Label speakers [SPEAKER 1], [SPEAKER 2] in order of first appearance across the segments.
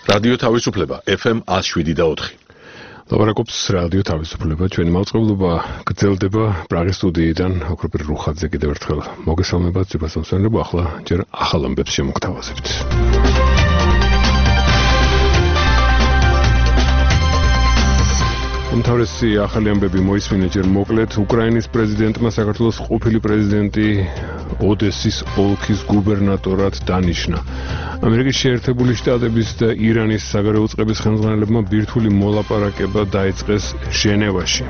[SPEAKER 1] რადიო თავისუფლება FM 107.4.
[SPEAKER 2] ლაპარაკობს რადიო თავისუფლება. ჩვენი მაუწყებლობა გრძელდება პრაღის სტუდიიდან ოქროპირ რუხაძე კიდევ ერთხელ მოგესალმებათ ძვირფასმსვენებო. ახლა ჯერ ახალ ამბებს შემოგთავაზებთ. უმთავრესი ახალი ამბები მოისმინა ჯერ მოკლედ. უკრაინის პრეზიდენტმა საქართველოს ყოფილი პრეზიდენტი ოდესის ოლქის გუბერნატორად დანიშნა. ამერიკის შეერთებული შტატების და ირანის საგარეო წყების ხელმძღვანელებმა ბირთვული მოლაპარაკება დაიწყეს ჟენევაში.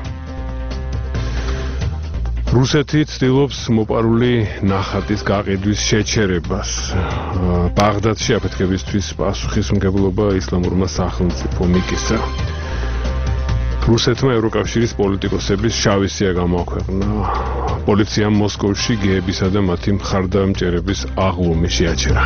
[SPEAKER 2] რუსეთი ცდილობს მოპარული ნახატის გაყიდვის შეჩერებას. ბაღდადში აფეთქებისთვის პასუხისმგებლობა ისლამურმა სახელმწიფომ მიკისა. რუსეთმა ევროკავშირის პოლიტიკოსების შავი სია გამოაქვეყნა. პოლიციამ მოსკოვში გეებისა და მათი მხარდამჭერების აღლუმი შეაჩერა.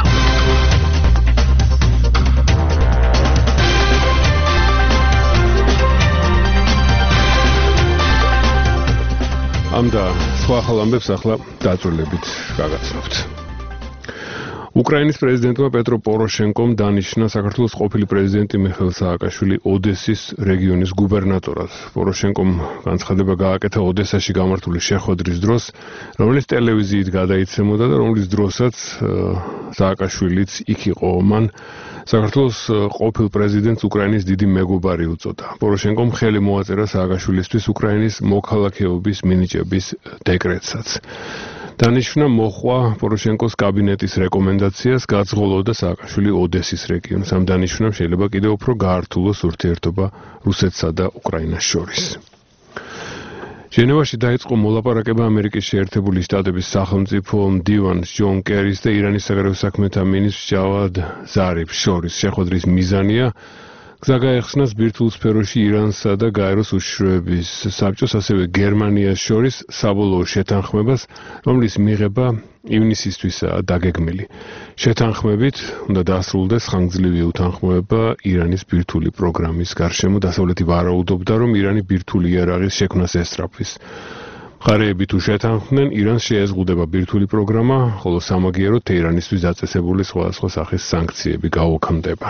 [SPEAKER 2] ამ და სხვა ახალ ამბებს ახლა დაწვრილებით გაგაცნობთ. უკრაინის პრეზიდენტმა პეტრო პოროშენკომ დანიშნა საქართველოს ყოფილი პრეზიდენტი მიხეილ სააკაშვილი ოდესის რეგიონის გუბერნატორად. პოროშენკომ განცხადება გააკეთა ოდესაში გამართული შეხვედრის დროს, რომელიც ტელევიზიით გადაიცემოდა და რომლის დროსაც სააკაშვილიც იქ იყო. მან საქართველოს ყოფილ პრეზიდენტს უკრაინის დიდი მეგობარი უწოდა. პოროშენკომ ხელი მოაწერა სააკაშვილისთვის უკრაინის მოქალაქეობის მინიჭების დეკრეტსაც. დანიშნა მოხვა პოროშენკოს კაბინეტის რეკომენდაციას გაძღოლოდა სააკაშვილი ოდესის რეგიონს. ამ დანიშვნამ შეიძლება კიდევ უფრო გაართულოს ურთიერთობა რუსეთსა და უკრაინას შორის. ჟენევაში დაიწყო მოლაპარაკება ამერიკის შეერთებული შტატების სახელმწიფო მდივანს ჯონ კერის და ირანის საგარეო საქმეთა მინისტრს ჯავად ზარიფს შორის. შეხვედრის მიზანია გზა გაეხსნას ბირთვულ სფეროში ირანსა და გაეროს უშიშროების საბჭოს, ასევე გერმანიას შორის საბოლოო შეთანხმებას, რომლის მიღება ივნისისთვისაა დაგეგმილი. შეთანხმებით უნდა დაასრულდეს ხანგრძლივი უთანხმოება ირანის ბირთვული პროგრამის გარშემო. დასავლეთი ვარაუდობდა, რომ ირანი ბირთვული იარაღის შექმნას ესწრაფვის. მხარეები თუ შეთანხმდნენ, ირანს შეეზღუდება ბირთვული პროგრამა, ხოლო სამაგიეროდ თეირანისთვის დაწესებული სხვადასხვა სახის სანქციები გაუქმდება.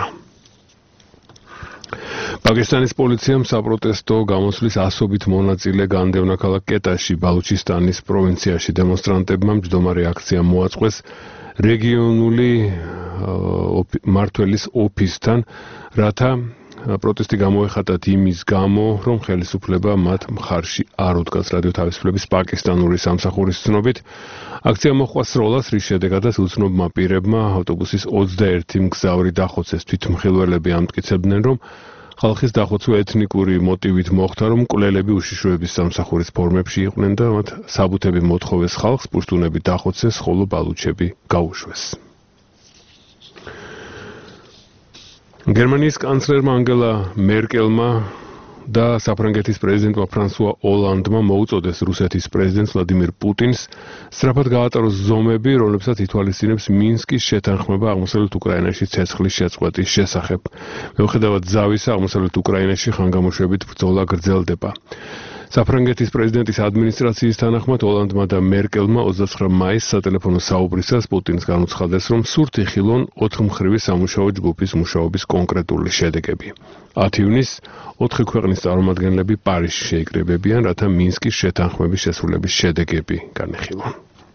[SPEAKER 2] პაკისტანის პოლიციამ საპროტესტო გამოსვლის ასობით მონაწილე განდევნა ქალაქ კეტაში, ბალუჩისტანის პროვინციაში. დემონსტრანტებმა მჯდომარე აქცია მოაწყვეს რეგიონული მმართველის ოფისთან, რათა პროტესტი გამოეხატათ იმის გამო, რომ ხელისუფლება მათ მხარში არ უდგას. რადიო თავისუფლების პაკისტანური სამსახურის ცნობით, აქცია მოჰყვა სროლას, რის შედეგადაც უცნობმა პირებმა ავტობუსის 21 მგზავრი დახოცეს. თვითმხილველები ამტკიცებდნენ, რომ ხალხის დახოცვა ეთნიკური მოტივით მოხდა, რომ მკვლელები უშიშროების სამსახურის ფორმებში იყვნენ და მათ საბუთები მოთხოვეს ხალხს, პუშტუნები დახოცეს, ხოლო ბალუჩები გაუშვეს. გერმანიის კანცლერმა ანგელა მერკელმა და საფრანგეთის პრეზიდენტმა ფრანსუა ოლანდმა მოუწოდეს რუსეთის პრეზიდენტს ვლადიმირ პუტინს სწრაფად გაატაროს ზომები, რომლებსაც ითვალისწინებს მინსკის შეთანხმება აღმოსავლეთ უკრაინაში ცეცხლის შეწყვეტის შესახებ. მიუხედავად ზავისა, აღმოსავლეთ უკრაინაში ხანგამოშვებით ბრძოლა გრძელდება. საფრანგეთის პრეზიდენტის ადმინისტრაციის თანახმად ოლანდმა და მერკელმა 29 მაისს სატელეფონო საუბრისას პუტინს განუცხადეს, რომ სურთ იხილონ 4 მხრივი სამუშაო ჯგუფის მუშაობის კონკრეტული შედეგები. 10 ივნისს 4 ქვეყნის წარმომადგენლები პარიზში შეიკრიბებიან, რათა მინსკის შეთანხმების შესრულების შედეგები განეხილონ.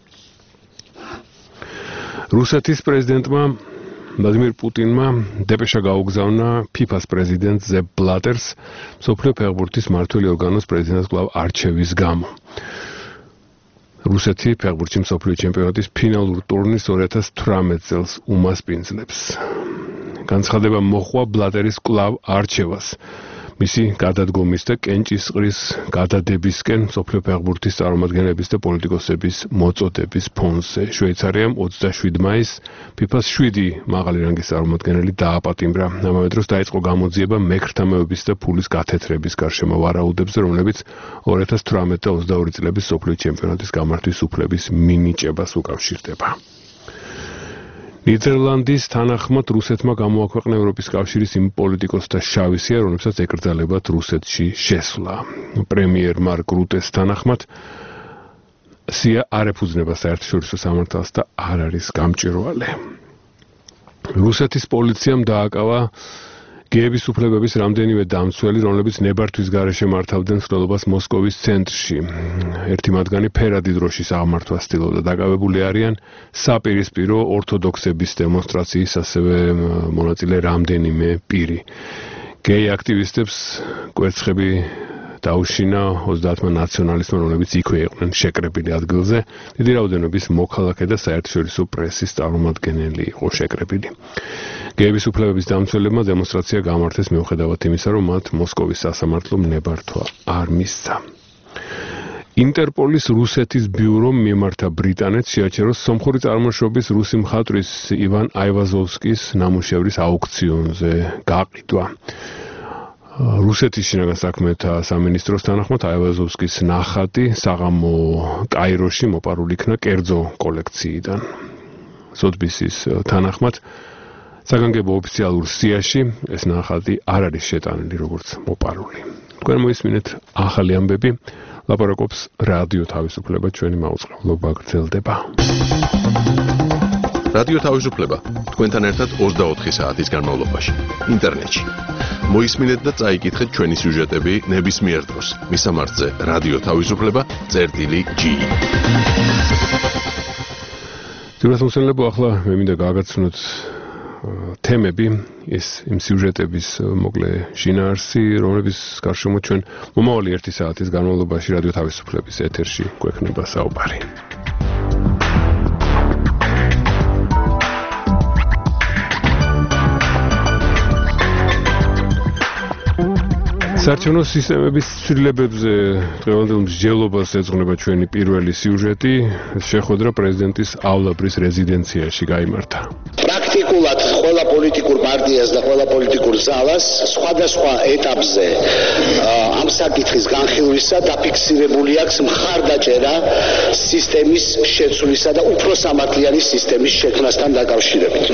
[SPEAKER 2] რუსეთის პრეზიდენტმა ვლადიმირ პუტინმა დეპეშა გაუგზავნა ფიფას პრეზიდენტ ზეპ ბლატერს მსოფლიო ფეხბურთის მმართველი ორგანოს პრეზიდენტის კვლავ არჩევის გამო. რუსეთი ფეხბურთში მსოფლიო ჩემპიონატის ფინალურ ტურნირს 2018 წელს უმასპინძლებს. განცხადება მოჰყვა ბლატერის კვლავ არჩევას. მისი გადადგომის და კენჭისყრის გადადებისკენ მსოფლიო ფეხბურთის წარმომადგენლების და პოლიტიკოსების მოწოდების ფონზე. შვეიცარიამ 27 მაისს ფიფას 7 მაღალი რანგის წარმომადგენელი დააპატიმრა. ამავე დროს დაიწყო გამოძიება მექრთამეობის და ფულის გათეთრების გარშემო ვარაუდებზე, რომლებიც 2018 და 22 წლების მსოფლიო ჩემპიონატის გამართვის უფლების მინიჭებას უკავშირდება. ნიდერლანდის თანახმად რუსეთმა გამოაქვეყნა ევროპის კავშირის იმ პოლიტიკოსთა შავი სია, რომლებსაც ეკრძალებათ რუსეთში შესვლა. პრემიერ მარკ რუტეს თანახმად სია არ ეფუძნება საერთაშორისო სამართალს და არ არის გამჭვირვალე. რუსეთის პოლიციამ დააკავა გეების უფლებების რამდენიმე დამცველი, რომლებიც ნებართვის გარეშე მართავდნენ ცდელობას მოსკოვის ცენტრში. ერთი მათგანი ფერადი დროშის აღმართვას ცდილობდა. დაკავებული არიან საპირისპირო ორთოდოქსების დემონსტრაციის, ასევე მონაწილე რამდენიმე პირი. გეი აქტივისტებს კვერცხები დაუშინა 30 ნაციონალისტმა, რომლებიც იქვე იყვნენ შეკრებილი ადგილზე. დიდი რაოდენობის მოქალაქე და საერთაშორისო პრესის წარმომადგენელი იყო შეკრებილი. გეების უფლებების დამცველებმა დემონსტრაცია გამართეს მიუხედავად იმისა, რომ მათ მოსკოვის სასამართლომ ნებართვა არ მისცა. ინტერპოლის რუსეთის ბიურომ მიმართა ბრიტანეთს შეაჩეროს სომხური წარმოშობის რუსი მხატვრის ივან აივაზოვსკის ნამუშევრის აუქციონზე გაყიდვა. რუსეთის შინაგან საქმეთა სამინისტროს თანახმად აივაზოვსკის ნახატი საღამო კაიროში მოპარული იქნა კერძო კოლექციიდან. სოტბისის თანახმად საგანგებო ოფიციალურ სიაში ეს ნახატი არ არის შეტანილი როგორც მოპარული. თქვენ მოისმინეთ ახალი ამბები, ლაპარაკობს რადიო თავისუფლება, ჩვენი მაუწყებლობა გრძელდება.
[SPEAKER 1] რადიო თავისუფლება თქვენთან ერთად 24 საათის განმავლობაში ინტერნეტში. მოისმინეთ და წაიკითხეთ ჩვენი სიუჟეტები ნებისმიერ დროს. მისამართზე რადიო თავისუფლება.gi.
[SPEAKER 2] ძირითადად ახლა მე მინდა გავაგაცნოთ თემები, ეს იმ სიუჟეტების მოკლე შინაარსი, რომლებიც გარშემო ჩვენ მომავალი 1 საათის განმავლობაში რადიო თავისუფლების ეთერში გვექნება საუბარი. საარჩევნო სისტემების ცვლილებებზე დღევანდელ მსჯელობას ეძღვნება ჩვენი პირველი სიუჟეტი. შეხვედრა პრეზიდენტისავლაბრის რეზიდენციაში გაიმართა.
[SPEAKER 3] პრაქტიკულად ყველა პოლიტიკურ პარტიას და ყველა პოლიტიკურ ზალას სხვადასხვა ეტაპზე ამ საკითხის განხილვისა დაფიქსირებული აქვს მხარდაჭერა სისტემის შეცვლისა და უფრო სამართლიანი სისტემის შექმნასთან დაკავშირებით.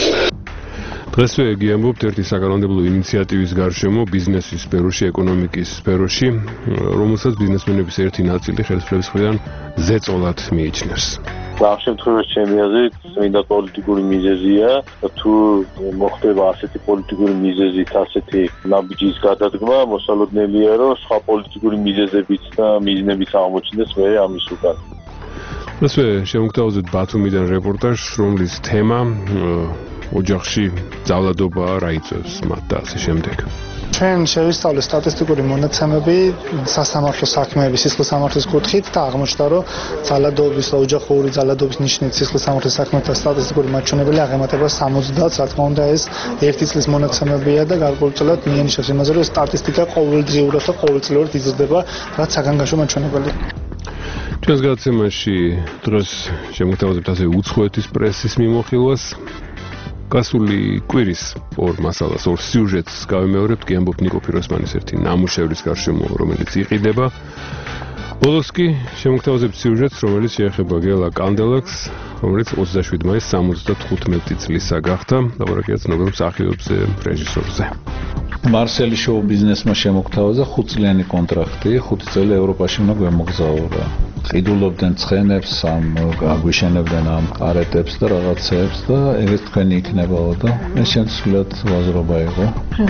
[SPEAKER 2] დღესვე გიამბობთ ერთი საკანონმდებლო ინიციატივის გარშემო ბიზნესის სფეროში, ეკონომიკის სფეროში, რომელსაც ბიზნესმენების ერთი ნაწილი ხელისუფლების მხრიდან ზეწოლად მიიჩნევს.
[SPEAKER 4] ამ შემთხვევაში ჩემი აზრით წმინდა პოლიტიკური მიზეზია, თუ მოხდება ასეთი პოლიტიკური მიზეზით ასეთი ნაბიჯის გადადგმა, მოსალოდნელია, რომ სხვა პოლიტიკური მიზეზებიც და მიზნებიც აღმოჩნდეს მე ამის უკან.
[SPEAKER 2] დღესვე შემოგთავაზეთ ბათუმიდან რეპორტაჟს, რომლის თემა ოჯახში ძალადობა რა იწვევს მათ და ასე შემდეგ.
[SPEAKER 5] ჩვენ შევისწავლეთ სტატისტიკური მონაცემები სასამართლო საქმეების სისხლის სამართლის კუთხით და აღმოჩნდა, რომ ძალადობის და ოჯახური ძალადობის ნიშნით სისხლის სამართლის საქმეთა სტატისტიკური მაჩვენებელი აღემატება 70-ს, რა თქმა უნდა ეს ერთი წლის მონაცემებია და გარკვეულწილად მიანიშნებს იმაზე, რომ სტატისტიკა ყოველდღიურად და ყოველწლიურად იზრდება, რაც საგანგაშო მაჩვენებელია.
[SPEAKER 2] ჩვენს გადაცემაში დღეს შემოგთავაზებთ ასევე უცხოეთის პრესის მიმოხილვას. გასული კვირის ორ მასალას, ორ სიუჟეტს გავიმეორებთ, გიამბობთ ნიკო ფიროსმანის ერთი ნამუშევრის გარშემო, რომელიც იყიდება. ბოლოს კი შემოგთავაზებთ სიუჟეტს, რომელიც შეეხება გელა კანდელაკს, რომელიც 27 მაისს 75 წლისა გახდა. ლაპარაკია ცნობილ მსახიობზე, რეჟისორზე.
[SPEAKER 6] მარსელი შოუ ბიზნესმა შემოგთავაზა 5 წლიანი კონტრაქტი, 5 წელი ევროპაში უნდა გვემოგზაურა. ყიდულობდნენ ცხენებს, აგვიშენებდნენ ამ კარეტებს და რაღაცეებს და ეს თქვენი იქნებაო და ეს შემსვლად ვაზრობა იყო.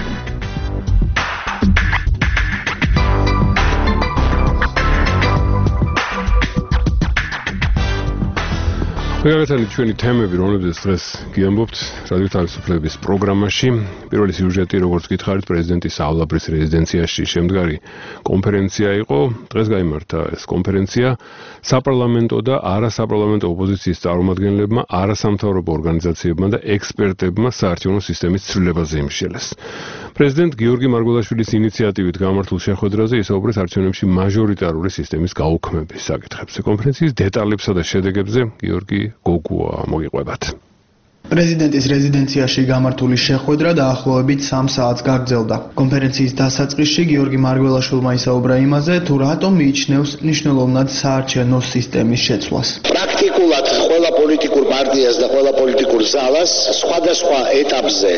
[SPEAKER 2] მეგრეთანი ჩვენი თემები, რომლებზეც დღეს გიამბობთ რადიო თავისუფლების პროგრამაში. პირველი სიუჟეტი, როგორც გითხარით, პრეზიდენტისავლაბრის რეზიდენციაში შემდგარი კონფერენცია იყო. დღეს გაიმართა ეს კონფერენცია საპარლამენტო და არასაპარლამენტო ოპოზიციის წარმომადგენლებმა, არასამთავრობო ორგანიზაციებმა და ექსპერტებმა საარჩევნო სისტემის ცვლილებაზე იმსჯელეს. პრეზიდენტ გიორგი მარგველაშვილის ინიციატივით გამართულ შეხვედრაზე ისაუბრეს არჩევნებში მაჟორიტარული სისტემის გაუქმების საკითხებზე. კონფერენციის დეტალებსა და შედეგებზე გიორგი გოგუა მოგიყვებათ.
[SPEAKER 7] პრეზიდენტის რეზიდენციაში გამართული შეხვედრა დაახლოებით 3 საათს გაგრძელდა. კონფერენციის დასაწყისში გიორგი მარგველაშვილმა ისაუბრა იმაზე, თუ რატომ მიიჩნევს მნიშვნელოვნად საარჩევნო სისტემის შეცვლას.
[SPEAKER 3] პრაქტიკულად ყველა პოლიტიკურ პარტიას და ყველა პოლიტიკურ ზალას სხვადასხვა ეტაპზე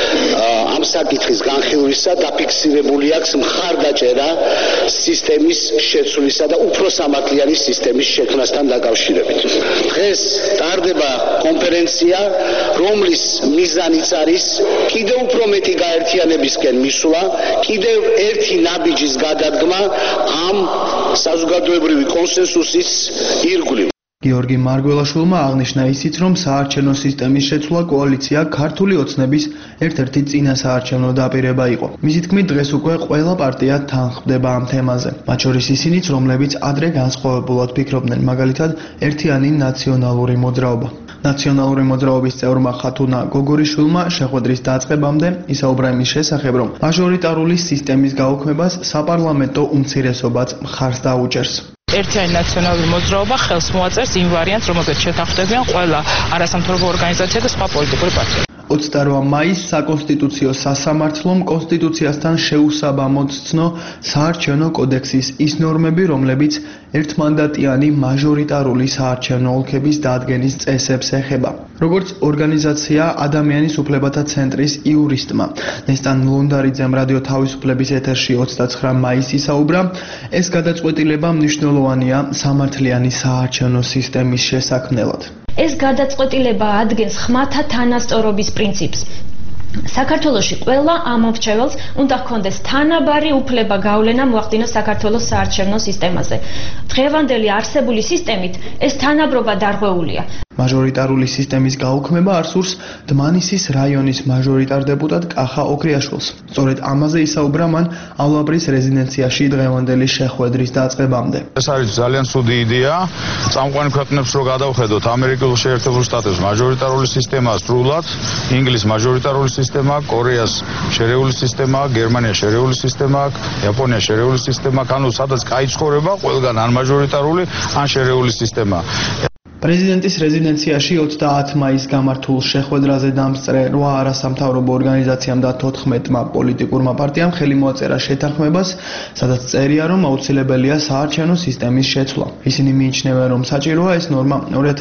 [SPEAKER 3] ამ საკითხის განხილვისა დაფიქსირებული აქვს მხარდაჭერა სისტემის შეცვლისა და უფრო სამართლიანი სისტემის შექმნასთან დაკავშირებით. დღეს ტარდება კონფერენცია, რომლის მიზანიც არის კიდევ უფრო მეტი გაერთიანებისკენ მისვლა, კიდევ ერთი ნაბიჯის გადადგმა ამ საზოგადოებრივი კონსენსუსის ირგვლივ.
[SPEAKER 7] გიორგი მარგველაშვილმა აღნიშნა ისიც, რომ საარჩევნო სისტემის შეცვლა კოალიცია ქართული ოცნების ერთ-ერთი წინა საარჩევნო დაპირება იყო. მისი თქმით, დღეს უკვე ყველა პარტია თანხმდება ამ თემაზე. მათ შორის ისინიც, რომლებიც ადრე განსხვავებულად ფიქრობდნენ, მაგალითად, ერთიანი ნაციონალური მოძრაობა. ნაციონალური მოძრაობის წევრმა ხათუნა გოგორიშვილმა შეხვედრის დაწყებამდე ისაუბრა იმის შესახებ, რომ მაჟორიტარული სისტემის გაუქმებას საპარლამენტო უმცირესობაც მხარს დაუჭერს.
[SPEAKER 8] ერთიანი ნაციონალური მოძრაობა ხელს მოაწერს იმ ვარიანტს, რომელზეც შეთანხმდებიან ყველა არასამთავრობო ორგანიზაცია და სხვა პოლიტიკური პარტიები.
[SPEAKER 7] 28 მაისს საკონსტიტუციო სასამართლომ კონსტიტუციასთან შეუსაბამოდ ცნო საარჩევნო კოდექსის ის ნორმები, რომლებიც ერთმანდატიანი მაჟორიტარული საარჩევნო ოლქების დადგენის წესებს ეხება. როგორც ორგანიზაცია ადამიანის უფლებათა ცენტრის იურისტმა ნესტან ლონდარიძემ რადიო თავისუფლების ეთერში 29 მაისს ისაუბრა, ეს გადაწყვეტილება მნიშვნელოვანია სამართლიანი საარჩევნო სისტემის შესაქმნელად.
[SPEAKER 9] ეს გადაწყვეტილება ადგენს ხმათა თანასწორობის პრინციპს. საქართველოში ყველა ამომრჩეველს უნდა ჰქონდეს თანაბარი უფლება გავლენა მოახდინოს საქართველოს საარჩევნო სისტემაზე. დღევანდელი არსებული სისტემით ეს თანაბრობა დარღვეულია.
[SPEAKER 7] მაჟორიტარული სისტემის გაუქმება არ სურს დმანისის რაიონის მაჟორიტარ დეპუტატ კახა ოქრიაშვილს. სწორედ ამაზე ისაუბრა მანავლაბრის რეზიდენციაში დღევანდელი შეხვედრის დაწყებამდე.
[SPEAKER 10] ეს არის ძალიან ცუდი იდეა. წამყვანი ქვეყნებს რო გადავხედოთ ამერიკულ შეერთებულ შტატებს მაჟორიტარული სისტემა სრულად, ინგლისის მაჟორიტარული სისტემა, კორეას შერეული სისტემა, გერმანია შერეული სისტემა, იაპონია შერეული სისტემა, ანუ სადაც კაი ცხოვრება, ყველგან ან მაჟორიტარული, ან შერეული სისტემა.
[SPEAKER 7] პრეზიდენტის რეზიდენციაში 30 მაისს გამართულ შეხვედრაზე დამსწრე 8 არასამთავრობო ორგანიზაციამ და 14-მა პოლიტიკურმა პარტიამ ხელი მოაწერა შეთანხმებას, სადაც წერია, რომ აუცილებელია საარჩევნო სისტემის შეცვლა. ისინი მიიჩნევენ, რომ საჭიროა ეს ნორმა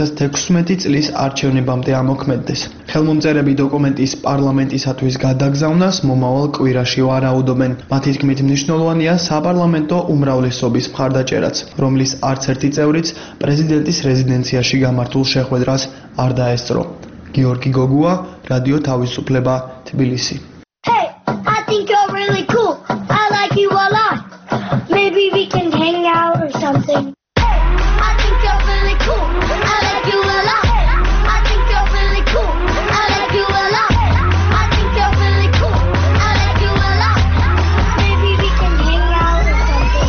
[SPEAKER 7] 2016 წლის არჩევნებამდე ამოქმედდეს. ხელმომწერები დოკუმენტის პარლამენტისათვის გადაგზავნას მომავალ კვირაში ვარაუდობენ. მათი თქმით, მნიშვნელოვანია საპარლამენტო უმრავლესობის მხარდაჭერაც, რომლის არც ერთი წევრიც პრეზიდენტის რეზიდენციაში გამართულ შეხვედრას არ დაესწრო. გიორგი გოგუა, რადიო თავისუფლება, თბილისი.
[SPEAKER 11] Hey, I think you're really cool. I like you a lot. Maybe we can hang out or something. Hey, I think you're really cool. I like you a lot. I think you're really cool. I like you a lot. I think you're really cool. I like you a lot. Maybe we can hang out or something.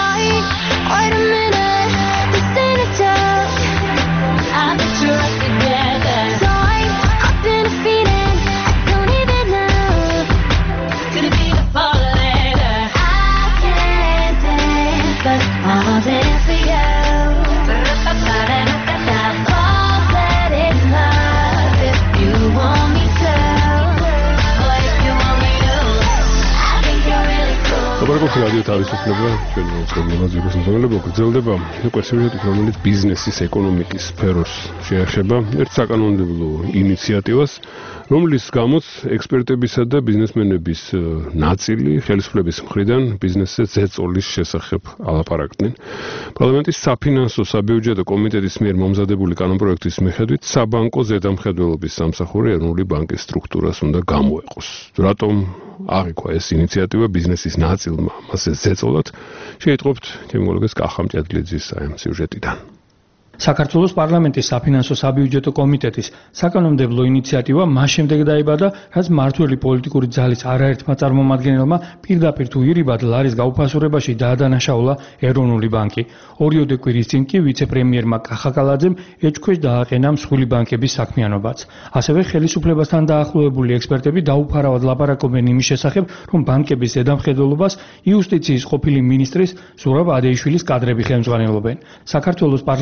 [SPEAKER 11] Wait a minute. This ain't a joke. I bet you're up together. So I'm up in a feeling I don't even know. Could it be the fall later? I can't dance, but I'll dance for you. All that is love if you want me to. Or if you want me to. I think you're really cool.
[SPEAKER 2] Საბრალოდ რადიო თავისუფლება ჩვენი უწყებელობა ზიროს მზოლება გრძელდება უკვე სიუჟეტით, რომელიც ბიზნესის ეკონომიკის სფეროს შეეხება ერთ საკანონმდებლო ინიციატივას, რომლის გამოც ექსპერტებისა და ბიზნესმენების ნაწილი ხელისუფლების მხრიდან ბიზნესზე ზეწოლის შესახებ ალაპარაკდნენ. პარლამენტის საფინანსო საბიუჯეტო კომიტეტის მიერ მომზადებული კანონპროექტის მიხედვით საბანკო ზედამხედველობის სამსახური ეროვნული ბანკის სტრუქტურას უნდა გამოეყოს. რატომ აღიქვა ეს ინიციატივა ბიზნესის ნაწილმა მასზე ზეწოლად? შეიტყობთ ჩემი კოლეგის კახა მჭედლიძის ამ სიუჟეტიდან.
[SPEAKER 12] საქართველოს პარლამენტის საფინანსო საბიუჯეტო კომიტეტის საკანონმდებლო ინიციატივა მას შემდეგ დაიბადა, რაც მმართველი პოლიტიკური ძალის არაერთმა წარმომადგენელმა პირდაპირ თუ ირიბად ლარის გაუფასურებაში დაადანაშაულა ეროვნული ბანკი. ორიოდე კვირის წინ კი ვიცე-პრემიერმა კახა კალაძემ ეჭქვეშ დააყენა მსხვილი ბანკების საქმიანობაც. ასევე ხელისუფლებასთან დაახლოებული ექსპერტები დაუფარავად ლაპარაკობენ იმის შესახებ, რომ ბანკების ზედამხედველობას იუსტიციის ყოფილი მინისტრის ზურაბ ადეიშვილის კადრები ხელმძღვანელობენ. საქართველოს პარლამენტის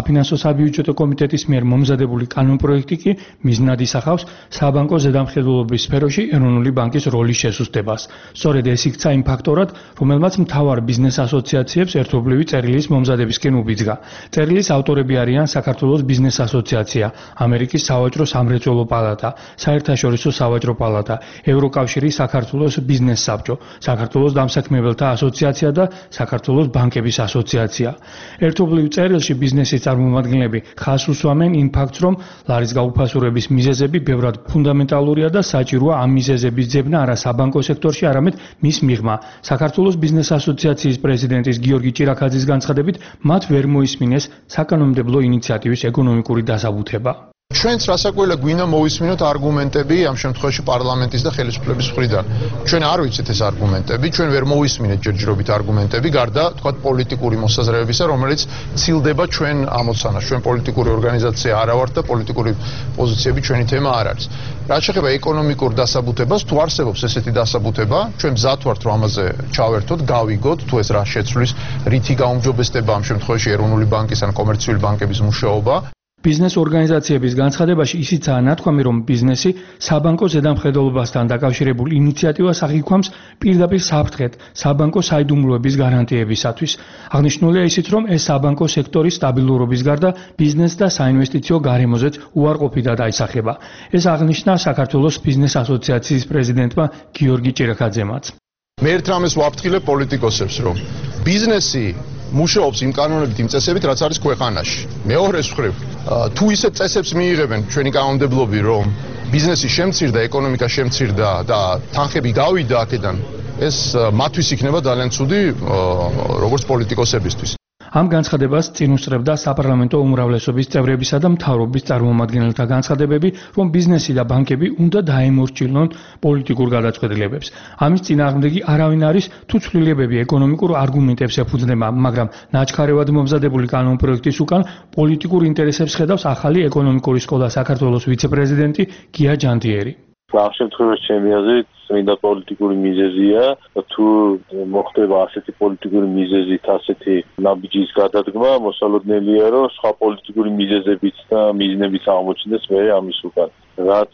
[SPEAKER 12] საფინანსო საბიუჯეტო კომიტეტის მიერ მომზადებული კანონპროექტი კი მიზნად ისახავს საბანკო ზედამხედველობის სფეროში ეროვნული ბანკის როლის შესუსტებას. სწორედ ეს იქცა იმ ფაქტორად, რომელმაც მთავარ ბიზნეს ასოციაციებს ერთობლივი წერილის მომზადებისკენ უბიძგა. წერილის ავტორები არიან საქართველოს ბიზნეს ასოციაცია, ამერიკის სავაჭრო სამრეწველო პალატა, საერთაშორისო სავაჭრო პალატა, ევროკავშირის საქართველოს ბიზნეს საბჭო, საქართველოს დამსაქმებელთა ასოციაცია და საქართველოს ბანკების ასოციაცია. ერთობლივ წერილში ბიზნესის წარმომადგენლები ხაზს უსვამენ იმ ფაქტს, რომ ლარის გაუფასურების მიზეზები ბევრად ფუნდამენტალურია და საჭიროა ამ მიზეზების ძებნა არა საბანკო სექტორში, არამედ მის მიღმა. საქართველოს ბიზნეს ასოციაციის პრეზიდენტის გიორგი ჭირაქაძის განცხადებით, მათ ვერ მოისმინეს საკანონმდებლო ინიციატივის ეკონომიკური დასაბუთება.
[SPEAKER 13] ჩვენც რასაკვირველია გვინდა მოვისმინოთ არგუმენტები ამ შემთხვევაში პარლამენტის და ხელისუფლების მხრიდან. ჩვენ არ ვიცით ეს არგუმენტები, ჩვენ ვერ მოვისმინეთ ჯერჯერობით არგუმენტები, გარდა თქვათ პოლიტიკური მოსაზრებებისა, რომელიც ცილდება ჩვენ ამოცანას. ჩვენ პოლიტიკური ორგანიზაცია არა ვართ და პოლიტიკური პოზიციები ჩვენი თემა არ არის. რაც შეეხება ეკონომიკურ დასაბუთებას, თუ არსებობს ესეთი დასაბუთება, ჩვენ მზად ვართ რომ ამაზე ჩავერთოთ, გავიგოთ, თუ ეს რა შეცვლის, რითი გაუმჯობესდება ამ შემთხვევაში ეროვნული ბანკის ან კომერციული ბანკების მუშაობა.
[SPEAKER 12] ბიზნეს ორგანიზაციების განცხადებაში ისიცაა ნათქვამი, რომ ბიზნესი საბანკო ზედამხედველობასთან დაკავშირებულ ინიციატივას აღიქვამს პირდაპირ საფრთხედ საბანკო საიდუმლოების გარანტიებისათვის. აღნიშნულია ისიც, რომ ეს საბანკო სექტორის სტაბილურობის გარდა ბიზნეს და საინვესტიციო გარემოზეც უარყოფითად დაისახება. ეს აღნიშნა საქართველოს ბიზნეს ასოციაციის პრეზიდენტმა გიორგი ჭირაქაძემაც.
[SPEAKER 13] მე ერთ რამეს ვაფრთხილებ პოლიტიკოსებს, რომ ბიზნესი მუშაობს იმ კანონებით, იმ წესებით, რაც არის ქვეყანაში. მეორეს მხრივ, თუ ისეთ წესებს მიიღებენ ჩვენი კანონმდებლობი, რომ ბიზნესი შემცირდა, ეკონომიკა შემცირდა და თანხები გავიდა აქედან, ეს მათთვის იქნება ძალიან ცუდი, როგორც პოლიტიკოსებისთვის.
[SPEAKER 12] ამ განცხადებას წინ უსწრებდა საპარლამენტო უმრავლესობის წევრებისა და მთავრობის წარმომადგენელთა განცხადებები, რომ ბიზნესი და ბანკები უნდა დაემორჩილონ პოლიტიკურ გადაწყვეტილებებს. ამის წინააღმდეგი არავინ არის, თუ ცვლილებები ეკონომიკურ არგუმენტებს ეფუძნება, მაგრამ ნაჩქარევად მომზადებული კანონპროექტის უკან პოლიტიკურ ინტერესებს ხედავს ახალი ეკონომიკური სკოლა საქართველოს ვიცე-პრეზიდენტი გია ჯანდიერი.
[SPEAKER 4] ამ შემთხვევაში ჩემი აზრით წმინდა პოლიტიკური მიზეზია, თუ მოხდება ასეთი პოლიტიკური მიზეზით ასეთი ნაბიჯის გადადგმა, მოსალოდნელია, რომ სხვა პოლიტიკური მიზეზებიც და მიზნებიც აღმოჩნდეს მე ამის უკან. რაც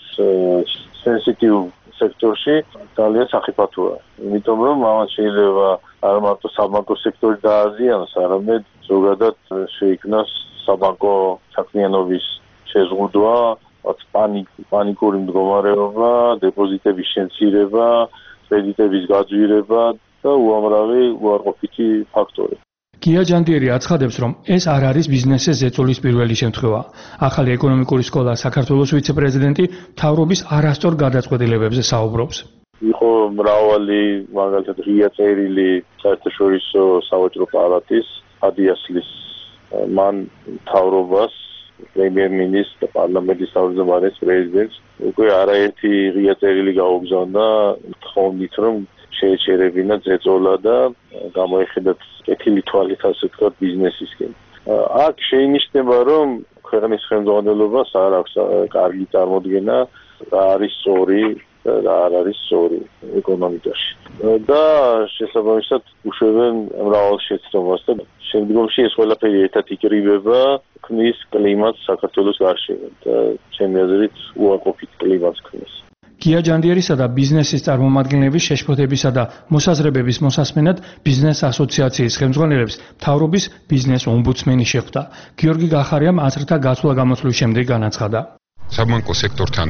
[SPEAKER 4] სენსიტივ სექტორში ძალიან სახიფათოა. იმიტომ რომ ამას შეიძლება არა მარტო საბანკო სექტორი დააზიანოს, არამედ ზოგადად შეიქმნას საბანკო საქმიანობის შეზღუდვა, პანიკური მდგომარეობა, დეპოზიტების შემცირება, კრედიტების გაძვირება და უამრავი უარყოფითი ფაქტორი.
[SPEAKER 12] გია ჯანდიერი აცხადებს, რომ ეს არ არის ბიზნესის ზეწოლის პირველი შემთხვევა. ახალი ეკონომიკური სკოლა საქართველოს ვიცე-პრეზიდენტი მთავრობის არასწორ გადაწყვეტილებებზე საუბრობს.
[SPEAKER 4] იყო მრავალი მაგალითად ღია წერილი საერთაშორისო სავაჭრო პალატის ადიასლის მან მთავრობას პრემიერ-მინისტრს და პარლამენტის თავმჯდომარეს პრეზიდენტს უკვე არაერთი ღია წერილი გაუგზავნა თხოვნით, რომ შეეჩერებინა ზეწოლა და გამოეხედათ კეთილი თვალით ასე ვთქვათ ბიზნესისკენ. აქ შეინიშნება, რომ ქვეყნის ხელმძღვანელობას არ აქვს კარგი წარმოდგენა რა არის სწორი და რა არ არის სწორი ეკონომიკაში. და შესაბამისად უშვებენ მრავალ შეცდომას და შემდგომში ეს ყველაფერი ერთად იკრიბება, ქმნის კლიმატს საქართველოს გარშემო და ჩემი აზრით უარყოფით კლიმატს ქმნის.
[SPEAKER 12] გია ჯანდიერისა და ბიზნესის წარმომადგენლების შეშფოთებისა და მოსაზრებების მოსასმენად ბიზნეს ასოციაციის ხელმძღვანელებს მთავრობის ბიზნეს ომბუდსმენი შეხვდა. გიორგი გახარიამ აზრთა გაცვლა-გამოსვლის შემდეგ განაცხადა.
[SPEAKER 14] საბანკო სექტორთან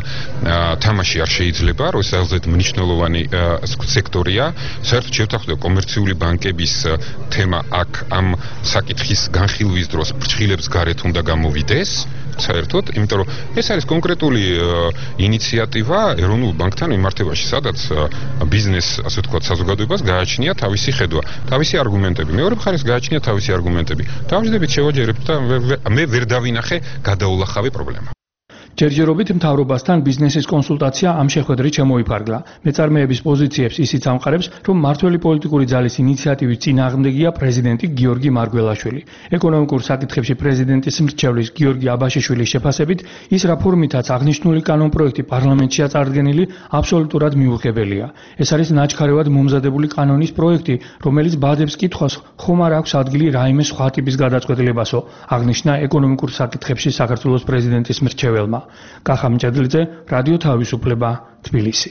[SPEAKER 14] თამაში არ შეიძლება, რომ ეს ძალზედ მნიშვნელოვანი სექტორია. საერთოდ შევთანხმდებით კომერციული ბანკების თემა აქ ამ საკითხის განხილვის დროს ფრჩხილებს გარეთ უნდა გამოვიდეს. საერთოდ, იმიტომ რომ ეს არის კონკრეტული ინიციატივა ეროვნულ ბანკთან მიმართებაში, სადაც ბიზნეს, ასე ვთქვათ, საზოგადოებას გააჩნია თავისი ხედვა, თავისი არგუმენტები. მეორე მხარეს გააჩნია თავისი არგუმენტები. დავждებით შევაჯერებთ და მე ვერ დავინახე გადაულახავი პრობლემა.
[SPEAKER 12] ჯერჯერობით მთავრობასთან ბიზნესის კონსულტაცია ამ შეხვედრით შემოიფარგლა. მეწარმეების პოზიციებს ისიც ამყარებს, რომ მმართველი პოლიტიკური ძალის ინიციატივის წინააღმდეგია პრეზიდენტი გიორგი მარგველაშვილი. ეკონომიკურ საკითხებში პრეზიდენტის მრჩევლის გიორგი აბაშიშვილის შეფასებით, ის რა ფორმითაც აღნიშნული კანონპროექტი პარლამენტშია წარდგენილი, აბსოლუტურად მიუღებელია. ეს არის ნაჩქარევად მომზადებული კანონის პროექტი, რომელიც ბადებს კითხვას ხომ არ აქვს ადგილი რაიმე სხვა ტიპის გადაწყვეტილებასო, აღნიშნა ეკონომიკურ საკითხებში საქართველოს პრეზიდენტის მრჩეველმა. კახა მჭედლიძე, რადიო თავისუფლება, თბილისი.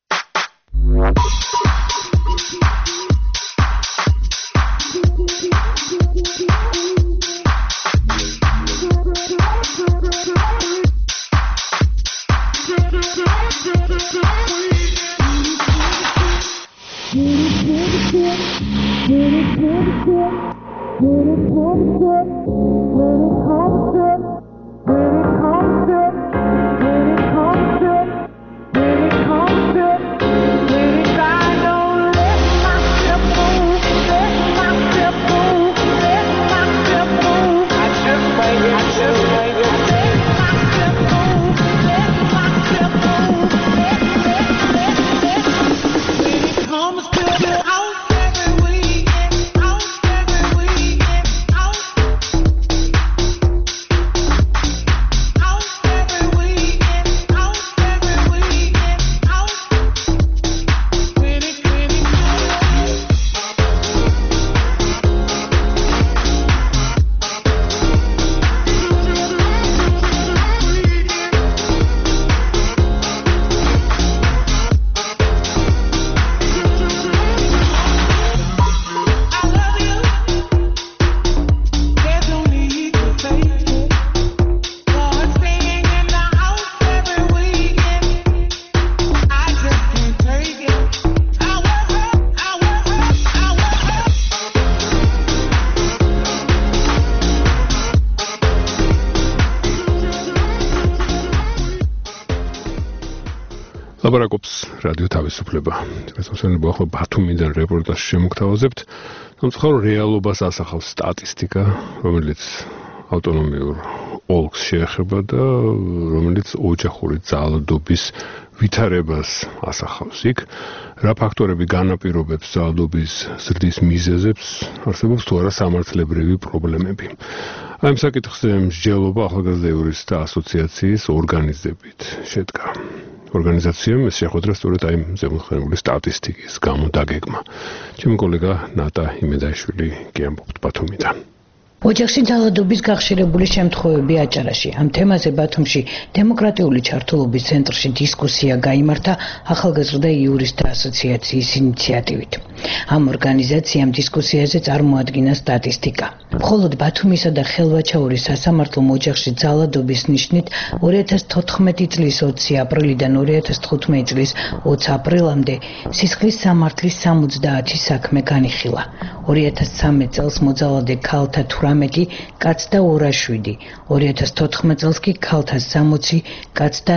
[SPEAKER 12] ლაბარაკობს რადიო თავისუფლება. რესურსები ახლა ბათუმიდან რეპორტაჟი შემოგთავაზებთ. სამწუხარო რეალობას ასახავს სტატისტიკა, რომელიც ავტონომიურ ოლქს შეეხება და რომელიც ოჯახური ძალადობის ვითარებას ასახავს. იქ რა ფაქტორები განაპირობებს ძალადობის ზრდის მიზეზებს, არსებობს თუ არა სამართლებრივი პრობლემები. ამ საკითხზე მსჯელობა ახალგაზრდა იურისტთა ასოციაციის ორგანიზებით შედგა. ორგანიზაციამ ეს შეხვედრა სწორედ აი ზემოხსენებული სტატისტიკის გამო დაგეგმა. ჩემი კოლეგა ნატა იმედაშვილი გიამბობთ ბათუმიდან.
[SPEAKER 15] ოჯახში ძალადობის გახშირებული შემთხვევები აჭარაში. ამ თემაზე ბათუმში დემოკრატიული ჩართულობის ცენტრში დისკუსია გაიმართა ახალგაზრდა იურისტთა ასოციაციის ინიციატივით. ამ ორგანიზაციამ დისკუსიაზე წარმოადგინა სტატისტიკა. მხოლოდ ბათუმისა და ხელვაჩაურის სასამართლომ ოჯახში ძალადობის ნიშნით 2014 წლის 20 აპრილიდან 2015 წლის 20 აპრილამდე სისხლის სამართლის 70 საქმე განიხილა. 2013 წელს მოძალადე ქალთა 18, კაცთა 207, 2014 წელს კი ქალთა 60, კაცთა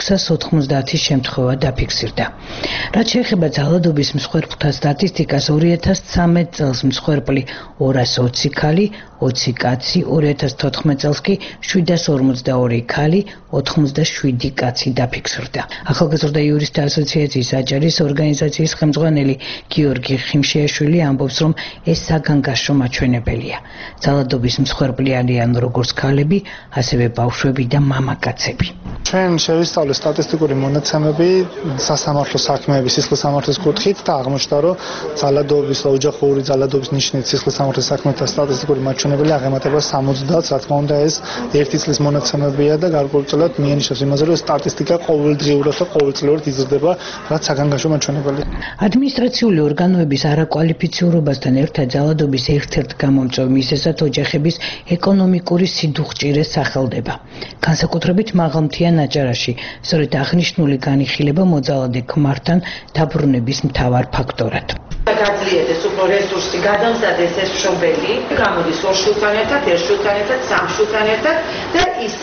[SPEAKER 15] 690 შემთხვევა დაფიქსირდა. რაც შეეხება ძალადობის მსხვერპლთა სტატისტიკას, 2013 წელს მსხვერპლი 220 ქალი, 20 კაცი, 2014 წელს კი 752 ქალი, 87 კაცი დაფიქსირდა. ახალგაზრდა იურისტთა ასოციაციის აჭარის ორგანიზაციის ხელმძღვანელი გიორგი ხიმშიაშვილი ამბობს, რომ ეს საგანგაშო მაჩვენებელია. ძალადობის მსხვერპლი არიან როგორც ქალები, ასევე ბავშვები და მამაკაცები.
[SPEAKER 5] ჩვენ შევისწავლეთ სტატისტიკური მონაცემები სასამართლო საქმეების სისხლის სამართლის კუთხით და აღმოჩნდა, რომ ძალადობის და ოჯახური ძალადობის ნიშნით სისხლის სამართლის საქმეთა სტატისტიკური მაჩვენებელი აღემატება 70-ს, რა თქმა უნდა, ეს ერთი წლის მონაცემებია და გარკვეულწილად მიანიშნებს იმაზე, რომ სტატისტიკა ყოველდღიურად და ყოველწლიურად იზრდება, რაც საგანგაშო მაჩვენებელია.
[SPEAKER 15] ადმინისტრაციული ორგანოების არაკვალიფიციურობასთან ერთად ძალადობის ერთ-ერთ გამომწვევ მიზეზად ოჯახების ეკონომიკური სიდუხჭირე სახელდება. განსაკუთრებით მაღალმთიან აჭარაში, სწორედ აღნიშნული განიხილება მოძალადე ქმართან დაბრუნების მთავარ ფაქტორად.
[SPEAKER 16] გაძლიერდეს უფრო რესურსი, გადამზადდეს ეს მშობელი, გამოდის ორ შვილთან ერთად, ერთ შვილთან ერთად, სამ შვილთან ერთად და ისევ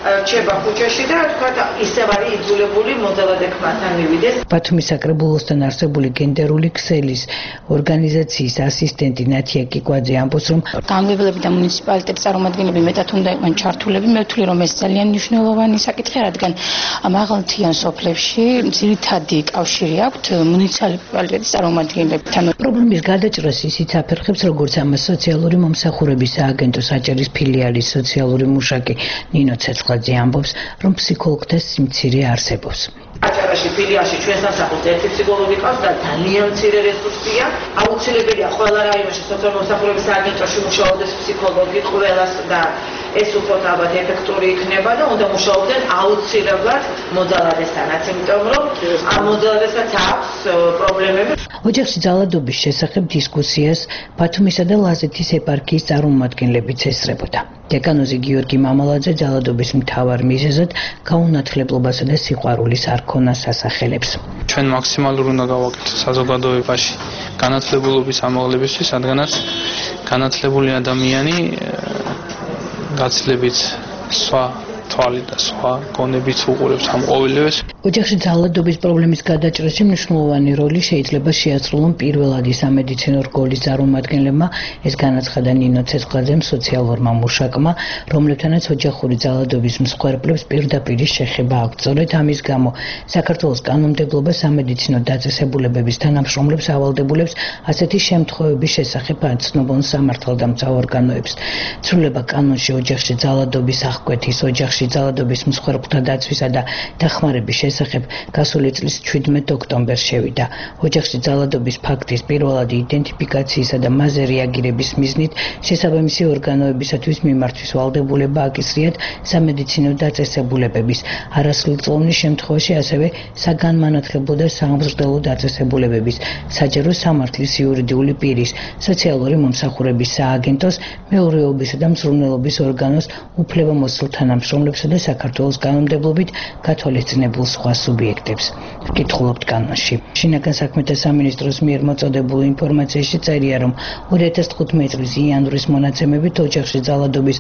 [SPEAKER 16] რჩება ქუჩაში და თქვა ისევ არის იძულებული მოძალადე ქმართან მივიდეს.
[SPEAKER 15] ბათუმის საკრებულოსთან არსებული გენდერული ქსელის ორგანიზაციის ასისტენტი ნათია კიკვაძე ამბობს, რომ
[SPEAKER 17] განმევლები და მუნიციპალიტეტის წარმომადგენლები მეტად უნდა იყვნენ ჩართულები. მე ვთვლი, რომ ეს ძალიან მნიშვნელოვანი საკითხია, რადგან მაღალმთიან სოფლებში ძირითადი კავშირი აქვთ მუნიციპალიტეტის წარმომადგენლებთან.
[SPEAKER 15] პრობლემის გადაჭრას ისიც აფერხებს, როგორც ამას სოციალური მომსახურების სააგენტო საჭერის ფილიალის სოციალური მუშაკი ნინო ცეცხლაძე ამბობს, რომ ფსიქოლოგთა სიმცირე არსებობს.
[SPEAKER 16] აჭარაში ფილიალში ჩვენ სასახლეს ერთი ფსიქოლოგი ყავს და ძალიან მცირე რესურსია. აუცილებელია ყველა რაიონში სოციალური მომსახურების სააგენტოში მუშაობდეს ფსიქოლოგი ყველას და ეს უფრო ალბათ ეფექტური იქნება და უნდა მუშაობდნენ აუცილებლად მოძალადესთანაც, იმიტომ რომ ამ მოძალადესაც აქვს პრობლემები.
[SPEAKER 15] ოჯახში ძალადობის შესახებ დისკუსიას ბათუმისა და ლაზეთის ეპარქიის წარმომადგენლებიც ესწრებოდა. დეკანოზი გიორგი მამალაძე ძალადობის მთავარ მიზეზად გაუნათლებლობასა და სიყვარულის არქონას ასახელებს.
[SPEAKER 18] ჩვენ მაქსიმალურ უნდა გავაკეთოთ საზოგადოებაში განათლებულობის ამაღლებისთვის, რადგანაც განათლებული ადამიანი გაცილებით სხვა თვალით და სხვა გონებით უყურებს ამ ყოველივეს.
[SPEAKER 15] ოჯახში ძალადობის პრობლემის გადაჭრაში მნიშვნელოვანი როლი შეიძლება შეასრულონ პირველადი სამედიცინო რგოლის წარმომადგენლებმა, ეს განაცხადა ნინო ცეცხლაძემ სოციალურმა მუშაკმა, რომლებთანაც ოჯახური ძალადობის მსხვერპლებს პირდაპირ შეხება აქვთ. სწორედ ამის გამო საქართველოს კანონმდებლობა სამედიცინო დაწესებულებების თანამშრომლებს ავალდებულებს ასეთი შემთხვევების შესახებ აცნობონ სამართალდამცავ ორგანოებს. ცვლილება კანონში ოჯახში ძალადობის აღკვეთის, ოჯახში ძალადობის მსხვერპლთა დაცვისა და დახმარების შესახებ გასული წლის 17 ოქტომბერს შევიდა. ოჯახში ძალადობის ფაქტის პირველადი იდენტიფიკაციისა და მასზე რეაგირების მიზნით შესაბამისი ორგანოებისათვის მიმართვის ვალდებულება აკისრიათ სამედიცინო დაწესებულებების, არასრულწლოვნის შემთხვევაში ასევე საგანმანათლებლო და სამღვდელო დაწესებულებების, საჯარო სამართლის იურიდიული პირის, სოციალური მომსახურების სააგენტოს, მეურვეობისა და მზრუნველობის ორგანოს უფლებამოსილ თანამშრომლებსა და საქართველოს კანონმდებლობით გათვალისწინებულ სხვა სუბიექტებს. ვკითხულობთ კანონში. შინაგან საქმეთა სამინისტროს მიერ მოწოდებულ ინფორმაციაში წერია, რომ 2015 წლის იანვრის მონაცემებით ოჯახში ძალადობის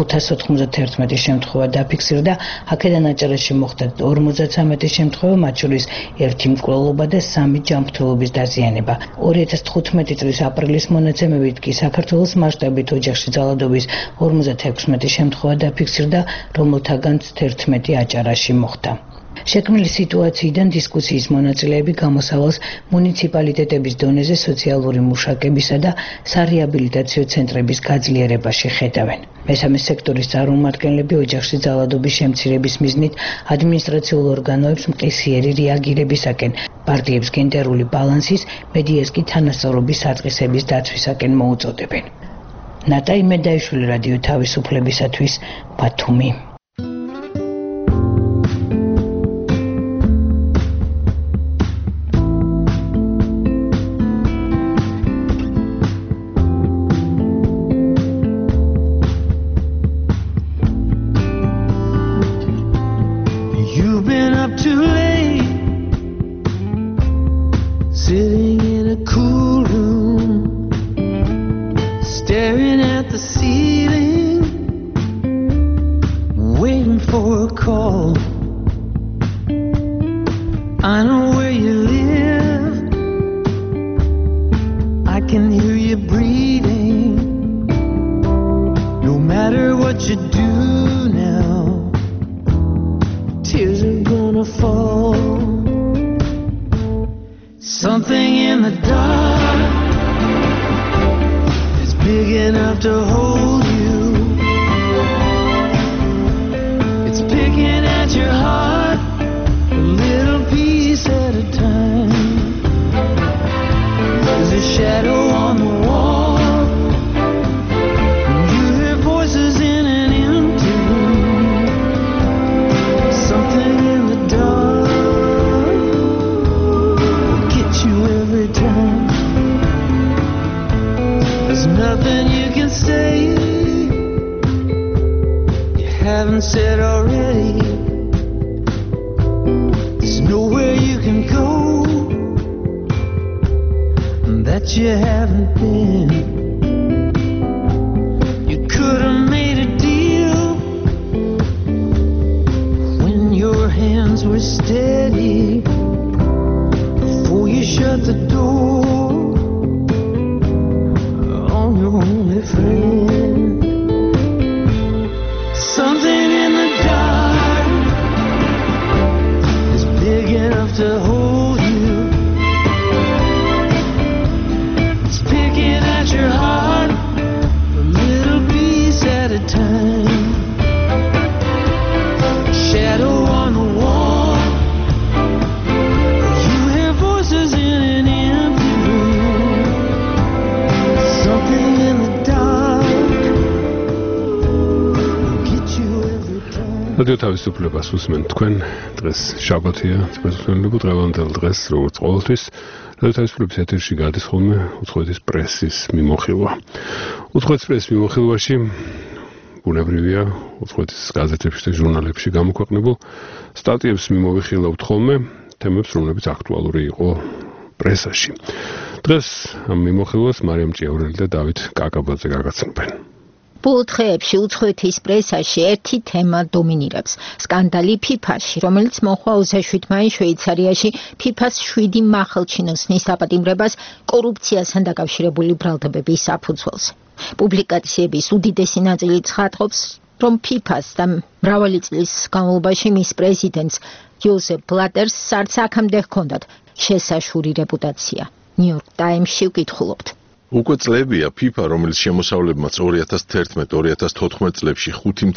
[SPEAKER 15] 591 შემთხვევა დაფიქსირდა, აქედან აჭარაში მოხდა 53 შემთხვევა, მათ შორის 1 მკვლელობა და 3 ჯანმრთელობის დაზიანება. 2015 წლის აპრილის მონაცემებით კი საქართველოს მასშტაბით ოჯახში ძალადობის 56 შემთხვევა დაფიქსირდა, რომელთაგანაც 11 აჭარაში მოხდა. შექმნილი სიტუაციიდან დისკუსიის მონაწილეები გამოსავალს მუნიციპალიტეტების დონეზე სოციალური მუშაკებისა და სარეაბილიტაციო ცენტრების გაძლიერებაში ხედავენ. მესამე სექტორის წარმომადგენლები ოჯახში ძალადობის შემცირების მიზნით ადმინისტრაციულ ორგანოებს მყისიერი რეაგირებისაკენ, პარტიებს გენდერული ბალანსის, მედიას კი თანასწორობის საწყისების დაცვისაკენ მოუწოდებენ. ნატაი მედაიშვილი, რადიო თავისუფლებისათვის, ბათუმი.
[SPEAKER 2] რადიო თავისუფლებას უსმენთ თქვენ დღეს შაბათია თბილისში დღევანდელ დღეს როგორც ყოველთვის რადიო თავისუფლების ეთერში გადის ხოლმე უცხოეთის პრესის მიმოხილვა უცხოეთის პრესის მიმოხილვაში ბუნებრივია უცხოეთის გაზეთებში და ჟურნალებში გამოქვეყნებულ სტატიებს მიმოვიხილავთ ხოლმე თემებს რომლებიც აქტუალური იყო პრესაში დღეს ამ მიმოხილვას მარიამ ჭიაურელი და დავით კაკაბაძე გაგაცნობენ
[SPEAKER 19] ბოლო დღეებში უცხოეთის პრესაში ერთი თემა დომინირებს სკანდალი ფიფაში, რომელიც მოხდა 27 მაისს შვეიცარიაში ფიფას 7 მახელჩინოსნის დაპატიმრებას კორუფციასთან დაკავშირებული ბრალდებების საფუძველზე. პუბლიკაციების უდიდესი ნაწილი ცხადყოფს, რომ ფიფას და მრავალი წლის განმავლობაში მის პრეზიდენტს იოზეფ ბლატერს არც აქამდე ჰქონდათ შესაშური რეპუტაცია. ნიუ-იორკ ტაიმსში ვკითხულობთ.
[SPEAKER 1] უკვე წლებია FIFA, რომელიც შემოსავლებმაც 2011-2014 წლებში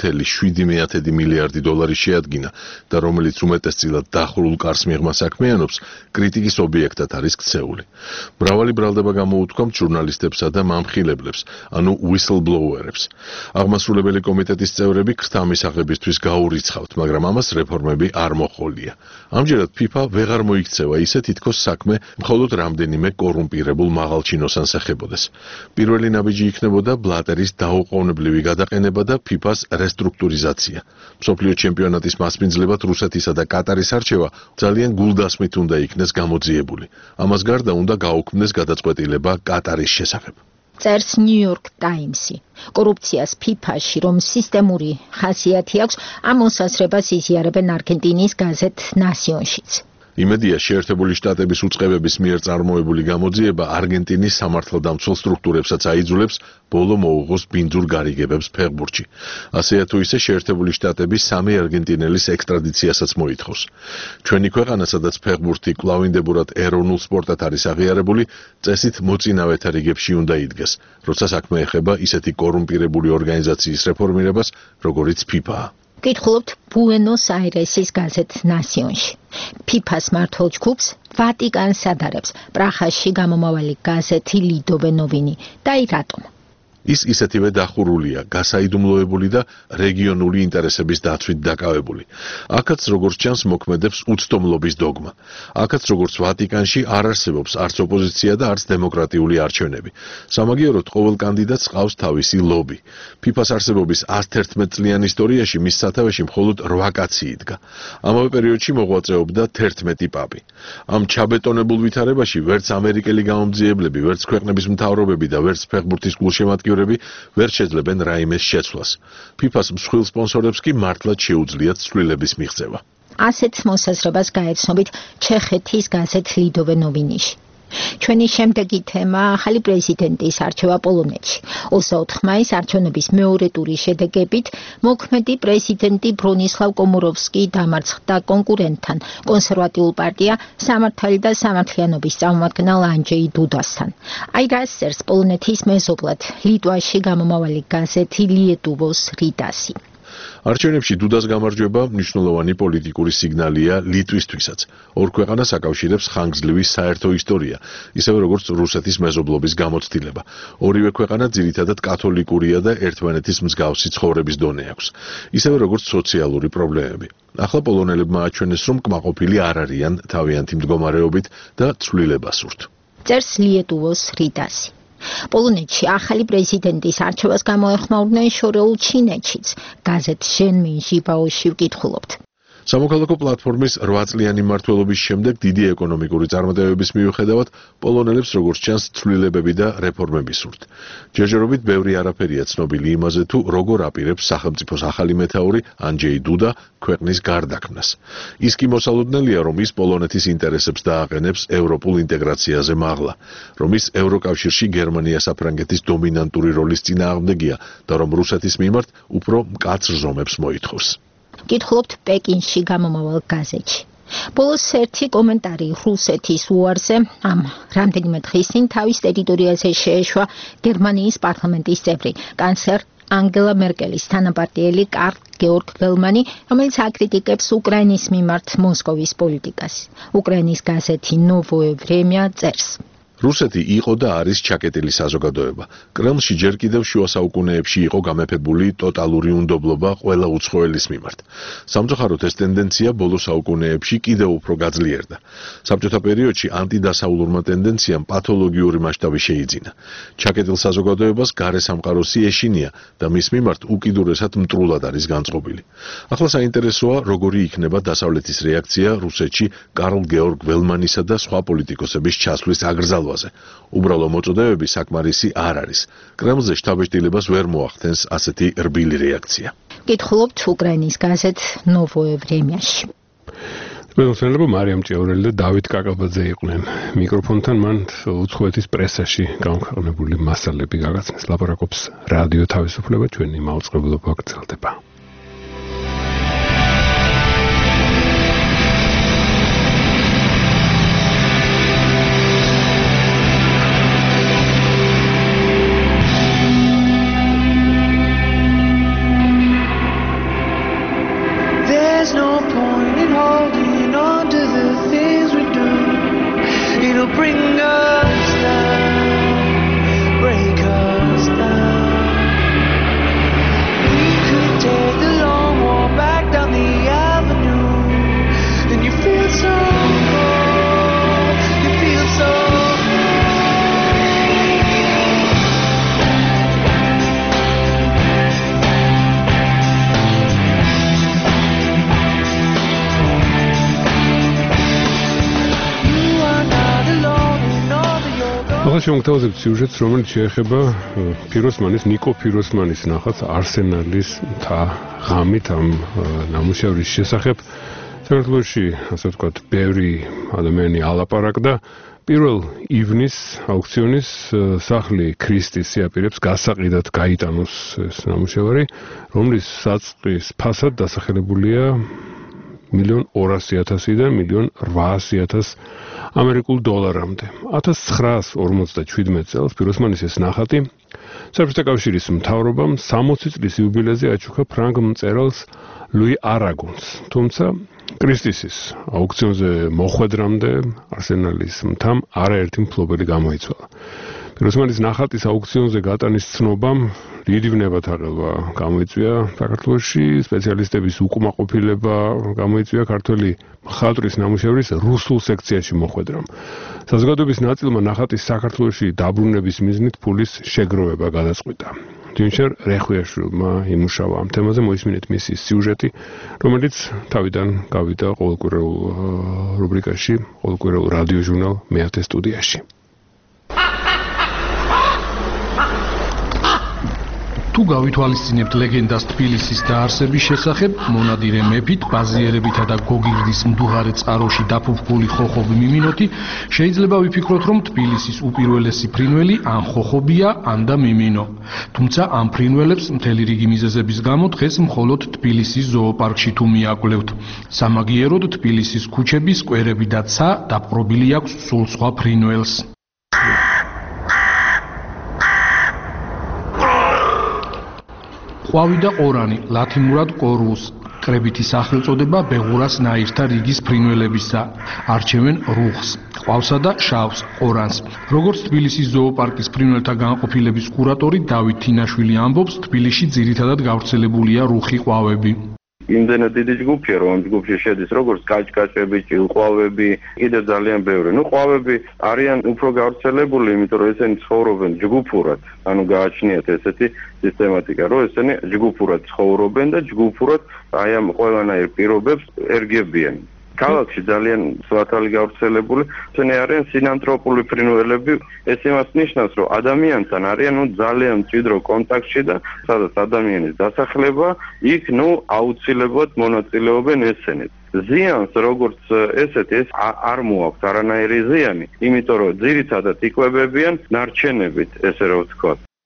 [SPEAKER 1] 5.7 მილიარდი დოლარი შეადგინა და რომელიც უმეტესწილად დახურულ კარს მიღმა საქმიანობს, კრიტიკის ობიექტად არის ქცეული. მრავალი ბრალდება გამოუთქვამთ ჟურნალისტებსა და მამხილებლებს, ანუ whistleblowerებს. აღმასრულებელი კომიტეტის წევრები ქრთა მისაღებისთვის გაურიცხავთ, მაგრამ ამას რეფორმები არ მოჰყოლია. ამჯერად FIFA ვეღარ მოიქცევა ისე, თითქოს საქმე მხოლოდ რამდენიმე კორუმპირებულ მაღალჩინოსანს ეხება. პირველი ნაბიჯი იქნებოდა ბლატერის დაუყოვნებლივი გადაყენება და ფიფას რესტრუქტურიზაცია. მსოფლიო ჩემპიონატის მასპინძლებლად რუსეთისა და კატარის არჩევა ძალიან გულდასმით უნდა იქნეს გამოძიებული. ამას გარდა უნდა გაუქმნეს გადაწყვეტილება კატარის შესახებ.
[SPEAKER 19] წერს ნიუ-იორკ ტაიმსი. კორუფციას ფიფაში, რომ სისტემური ხასიათი აქვს, ამ მოსაზრებას იზიარებენ არგენტინის გაზეთ ნასიონშიც.
[SPEAKER 1] იმედია შეერთებული შტატების უწყებების მიერ წარმოებული გამოძიება არგენტინის სამართალდამცველ სტრუქტურებსაც აიძულებს ბოლო მოუღოს ბინძურ გარიგებებს ფეხბურთში. ასეა თუ ისე შეერთებული შტატები 3 არგენტინელის ექსტრადიციასაც მოითხოვს. ჩვენი ქვეყანა, სადაც ფეხბურთი კვლავინდებურად ეროვნულ სპორტად არის აღიარებული, წესით მოწინავეთა რიგებში უნდა იდგეს, როცა საქმე ეხება ისეთი კორუმპირებული ორგანიზაციის რეფორმირებას, როგორიც FIFA-ა.
[SPEAKER 19] ვკითხულობთ ბუენოს-აირესის გაზეთ ნასიონში. ფიფას მმართველ ჯგუფს ვატიკანს ადარებს პრაღაში გამომავალი გაზეთი ლიდოვე ნოვინი. და აი რატომ?
[SPEAKER 1] ის ისეთივე დახურულია, გასაიდუმლოებული და რეგიონული ინტერესების დაცვით დაკავებული. აქაც როგორც ჩანს მოქმედებს უცდომლობის დოგმა. აქაც როგორც ვატიკანში არ არსებობს არც ოპოზიცია და არც დემოკრატიული არჩევნები. სამაგიეროდ ყოველ კანდიდატს ყავს თავისი ლობი. ფიფას არსებობის 111 წლიან ისტორიაში მის სათავეში მხოლოდ 8 კაცი იდგა. ამავე პერიოდში მოღვაწეობდა 11 პაპი. ამ ჩაბეტონებულ ვითარებაში ვერც ამერიკელი გამომძიებლები, ვერც ქვეყნების მთავრობები და ვერც ფეხბურთის გულშემატკივრები ვერ შეძლებენ რაიმეს შეცვლას. ფიფას მსხვილ სპონსორებს კი მართლაც შეუძლიათ ცვლილების მიღწევა.
[SPEAKER 19] ასეთ მოსაზრებას გაეცნობით ჩეხეთის გაზეთ ლიდოვე ნოვინიში. ჩვენი შემდეგი თემა ახალი პრეზიდენტის არჩევა პოლონეთში. 24 მაისს არჩევნების მეორე ტურის შედეგებით მოქმედი პრეზიდენტი ბრონისლავ კომოროვსკი დამარცხდა კონკურენტთან, კონსერვატიულ პარტია სამართალი და სამართლიანობის წარმომადგენელ ანჯეი დუდასთან. აი რას წერს პოლონეთის მეზობლად ლიტვაში გამომავალი გაზეთი ლიეტუვოს რიდასი.
[SPEAKER 1] არჩევნებში დუდას გამარჯვება მნიშვნელოვანი პოლიტიკური სიგნალია ლიტვისთვისაც. ორ ქვეყანას აკავშირებს ხანგრძლივი საერთო ისტორია, ისევე როგორც რუსეთის მეზობლობის გამოცდილება. ორივე ქვეყანა ძირითადად კათოლიკურია და ერთმანეთის მსგავსი ცხოვრების დონე აქვს, ისევე როგორც სოციალური პრობლემები. ახლა პოლონელებმა აჩვენეს, რომ კმაყოფილი არ არიან თავიანთი მდგომარეობით და ცვლილებას სურთ.
[SPEAKER 19] წერს ლიეტუვოს რიდასი. პოლონეთში ახალი პრეზიდენტის არჩევას გამოეხმაურდნენ შორეულ ჩინეთშიც. გაზეთ ჟენმინში ბაოში ვკითხულობთ.
[SPEAKER 1] სამოქალაქო პლატფორმის 8 წლიანი მმართველობის შემდეგ დიდი ეკონომიკური წარმატებების მიუხედავად პოლონელებს როგორც ჩანს ცვლილებები და რეფორმები სურთ. ჯერჯერობით ბევრი არაფერია ცნობილი იმაზე თუ როგორ აპირებს სახელმწიფოს ახალი მეთაური ანჯეი დუდა ქვეყნის გარდაქმნას. ის კი მოსალოდნელია, რომ ის პოლონეთის ინტერესებს დააყენებს ევროპულ ინტეგრაციაზე მაღლა, რომ ის ევროკავშირში გერმანია-საფრანგეთის დომინანტური როლის წინააღმდეგია და რომ რუსეთის მიმართ უფრო მკაცრ ზომებს მოითხოვს.
[SPEAKER 19] ვკითხულობთ პეკინში გამომავალ გაზეთში. ბოლოს ერთი კომენტარი რუსეთის უარზე ამ რამდენიმე დღის წინ თავის ტერიტორიაზე შეეშვა გერმანიის პარლამენტის წევრი კანცლერ ანგელა მერკელის თანაპარტიელი კარლ გეორგ გელმანი, რომელიც აკრიტიკებს უკრაინის მიმართ მოსკოვის პოლიტიკას. უკრაინის გაზეთი ნოვოე ვრემია წერს.
[SPEAKER 1] რუსეთი იყო და არის ჩაკეტილი საზოგადოება. კრემლში ჯერ კიდევ შუა საუკუნეებში იყო გამეფებული ტოტალური უნდობლობა ყველა უცხოელის მიმართ. სამწუხაროდ ეს ტენდენცია ბოლო საუკუნეებში კიდევ უფრო გაძლიერდა. საბჭოთა პერიოდში ანტიდასაულურმა ტენდენციამ პათოლოგიური მასშტაბი შეიძინა. ჩაკეტილ საზოგადოებას გარე სამყაროსი ეშინია და მის მიმართ უკიდურესად მტრულად არის განწყობილი. ახლა საინტერესოა, როგორი იქნება დასავლეთის რეაქცია რუსეთში კარლ გეორგ ველმანისა და სხვა პოლიტიკოსების ჩასვლის აგრძალვაზე. უბრალო მოწოდებები საკმარისი არ არის. კრემლზე შთაბეჭდილებას ვერ მოახდენს ასეთი რბილი რეაქცია.
[SPEAKER 19] გითხულობთ უკრაინის გაზეთ ნოვოე ვრემიაში.
[SPEAKER 2] მეგობრებო, მარიამ ჭიაურელი და დავით კაკაბაძე იყვნენ მიკროფონთან. მან უცხოეთის პრესაში გამქვეყნებული მასალები გაგაცნეს. ლაპარაკობს რადიო თავისუფლება, ჩვენი მაუწყებლობა გრძელდება. შემოგთავაზებთ სიუჟეტს, რომელიც შეეხება ფიროსმანის, ნიკო ფიროსმანის ნახატს არსენალის ღამით ამ ნამუშევრის შესახებ. საქართველოში, ასე ვთქვათ, ბევრი ადამიანი ალაპარაკდა. პირველ ივნის აუქციონის სახლი ქრისტის სიაპირებს გასაყიდად გაიტანოს ეს ნამუშევარი, რომლის საწყის ფასად დასახელებულია 1,200,000-დან 1,800,000 ამერიკულ დოლარამდე. 1957 წელს ფიროსმანის ეს ნახატი საბჭოთა კავშირის მთავრობამ 60 წლის იუბილეზე აჩუქა ფრანგ მწერალს ლუი არაგონს. თუმცა კრისტისის აუქციონზე მოხვედრამდე არსენალის მთამ არაერთი მფლობელი გამოიცვალა. ფიროსმანის ნახატის აუქციონზე გატანის ცნობამ დიდი ვნებათაღელვა გამოიწვია საქართველოში, სპეციალისტების უკმაყოფილება გამოიწვია ქართველი მხატვრის ნამუშევრის რუსულ სექციაში მოხვედრამ. საზოგადოების ნაწილმა ნახატის საქართველოში დაბრუნების მიზნით ფულის შეგროვება გადაწყვიტა. ჯინშერ რეხვიაშვილმა იმუშავა ამ თემაზე, მოისმინეთ მისი სიუჟეტი, რომელიც თავიდან გავიდა ყოველკვირეულ რუბრიკაში, ყოველკვირეულ რადიო ჟურნალ მეათე სტუდიაში.
[SPEAKER 20] თუ გავითვალისწინებთ ლეგენდას თბილისის დაარსების შესახებ, მონადირე მეფით, ბაზიერებითა და გოგირდის მდუღარე წყაროში დაფუფული ხოხობი მიმინოთი, შეიძლება ვიფიქროთ, რომ თბილისის უპირველესი ფრინველი ან ხოხობია, ან და მიმინო. თუმცა ამ ფრინველებს მთელი რიგი მიზეზების გამო დღეს მხოლოდ თბილისის ზოოპარკში თუ მიაკვლევთ. სამაგიეროდ თბილისის ქუჩების სკვერები და ცა დაპყრობილი აქვს სულ სხვა ფრინველს. ყვავი და ყორანი, ლათინურად კორვუს, კრებითი სახელწოდება ბეღურას ნაირთა რიგის ფრინველებისა. არჩევენ რუხს, ყვავსა და შავს, ყორანს. როგორც თბილისის ზოოპარკის ფრინველთა განყოფილების კურატორი დავით თინაშვილი ამბობს, თბილისში ძირითადად გავრცელებულია რუხი ყვავები.
[SPEAKER 21] იმდენად დიდი ჯგუფია, რომ ამ ჯგუფში შედის როგორც კაჭკაჭები, ჭილყვავები, კიდევ ძალიან ბევრი. ყვავები არიან უფრო გავრცელებული, იმიტომ რომ ესენი ცხოვრობენ ჯგუფურად. ანუ გააჩნიათ ესეთი სისტემატიკა, რომ ესენი ჯგუფურად ცხოვრობენ და ჯგუფურად აი ამ ყველანაირ პირობებს ერგებიან. ქალაქში ძალიან სვათალი გავრცელებული, ესენი არიან სინანთროპული ფრინველები. ეს იმას ნიშნავს, რომ ადამიანთან არიან ძალიან მჭიდრო კონტაქტში და სადაც ადამიანის დასახლება, იქ აუცილებლად მონაწილეობენ ესენი. ზიანს როგორც ესეთი ეს არ მოაქვს არანაირი ზიანი, იმიტომ რომ ძირითადად იკვებებიან ნარჩენებით, ესე რომ ვთქვათ.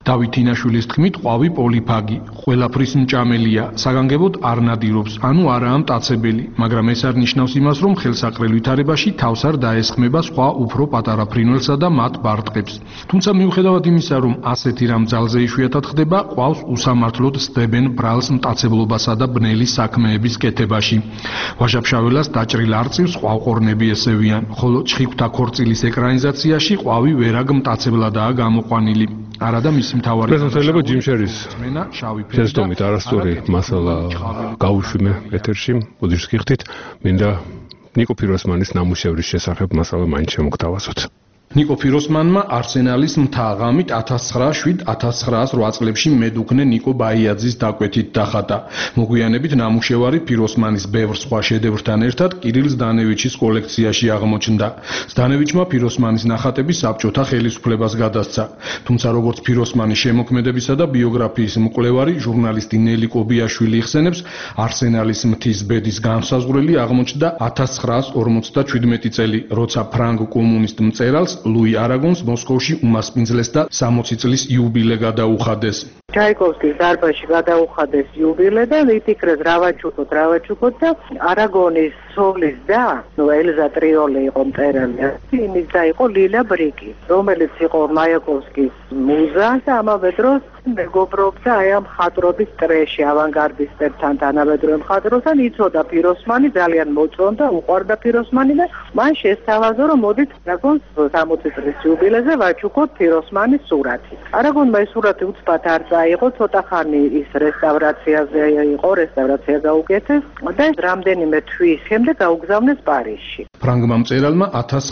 [SPEAKER 20] დავით თინაშვილის თქმით, ყვავი პოლიფაგი, ყველაფრის მჭამელია, საგანგებოდ არ ნადირობს, ანუ არაა მტაცებელი, მაგრამ ეს არ ნიშნავს იმას, რომ ხელსაყრელ ვითარებაში თავს არ დაესხმება სხვა უფრო პატარა ფრინველსა და მათ ბარტყებს. თუმცა მიუხედავად იმისა, რომ ასეთი რამ ძალზე იშვიათად ხდება, ყვავს უსამართლოდ სდებენ ბრალს მტაცებლობასა და ბნელი საქმეების კეთებაში. ვაჟა-ფშაველას დაჭრილ არწივს ყვავყორნები ესევიან, ხოლო ჩხიკვთა ქორწილის ეკრანიზაციაში ყვავი ვერაგ მტაცებლადაა გამოყვანილი. არადა მისი მთავარი
[SPEAKER 2] პრეზენტელება ჯიმ შერის შეცდომით არასწორი მასალა გაუშვიმე ეთერში უდრის გიხდით მინდა ნიკო ფიროსმანის ნამუშევრის შესახებ მასალა მაინც შემოგთავაზოთ.
[SPEAKER 20] ნიკო ფიროსმანმა არსენალის მთა ღამით 1907-1908 წლებში მედუქნე ნიკო ბაიაძის დაკვეთით დახატა. მოგვიანებით ნამუშევარი ფიროსმანის ბევრ სხვა შედევრთან ერთად კირილ ზდანევიჩის კოლექციაში აღმოჩნდა. ზდანევიჩმა ფიროსმანის ნახატები საბჭოთა ხელისუფლებას გადასცა. თუმცა როგორც ფიროსმანის შემოქმედებისა და ბიოგრაფიის მკვლევარი ჟურნალისტი ნელი კობიაშვილი იხსენებს, არსენალის მთის ბედის განსაზღვრელი აღმოჩნდა 1957 წელი, როცა ფრანგ კომუნისტ მწერალს ლუი არაგონს მოსკოვში უმასპინძლეს და 60 წლის იუბილე გადაუხადეს.
[SPEAKER 6] ჩაიკოვსკის დარბაზში გადაუხადეს იუბილე და ვიფიქრეთ რავაჩუკოთ და არაგონის სოლის და ელზა ტრიოლი იყო მწერალი. იმის და იყო ლილა ბრიკი, რომელიც იყო მაიაკოვსკის მუზა და ამავე დროს მეგობრობდა აი ამ მხატვრობის ტრეში ავანგარდისტებთან თანამედროვე მხატვრებთან იცოდა ფიროსმანი ძალიან მოწონდა უყვარდა ფიროსმანი და მან შესთავაზა რომ მოდით არაგონს 60 წლის იუბილეზე ვაჩუქოთ ფიროსმანის სურათი. არაგონმა ეს სურათი უცბად არ წაიღო, ცოტა ხანი ის რესტავრაციაზე იყო, რესტავრაცია გაუკეთეს და რამდენიმე თვის შემდეგ გაუგზავნეს პარიზში.
[SPEAKER 20] ფრანგმა მწერალმა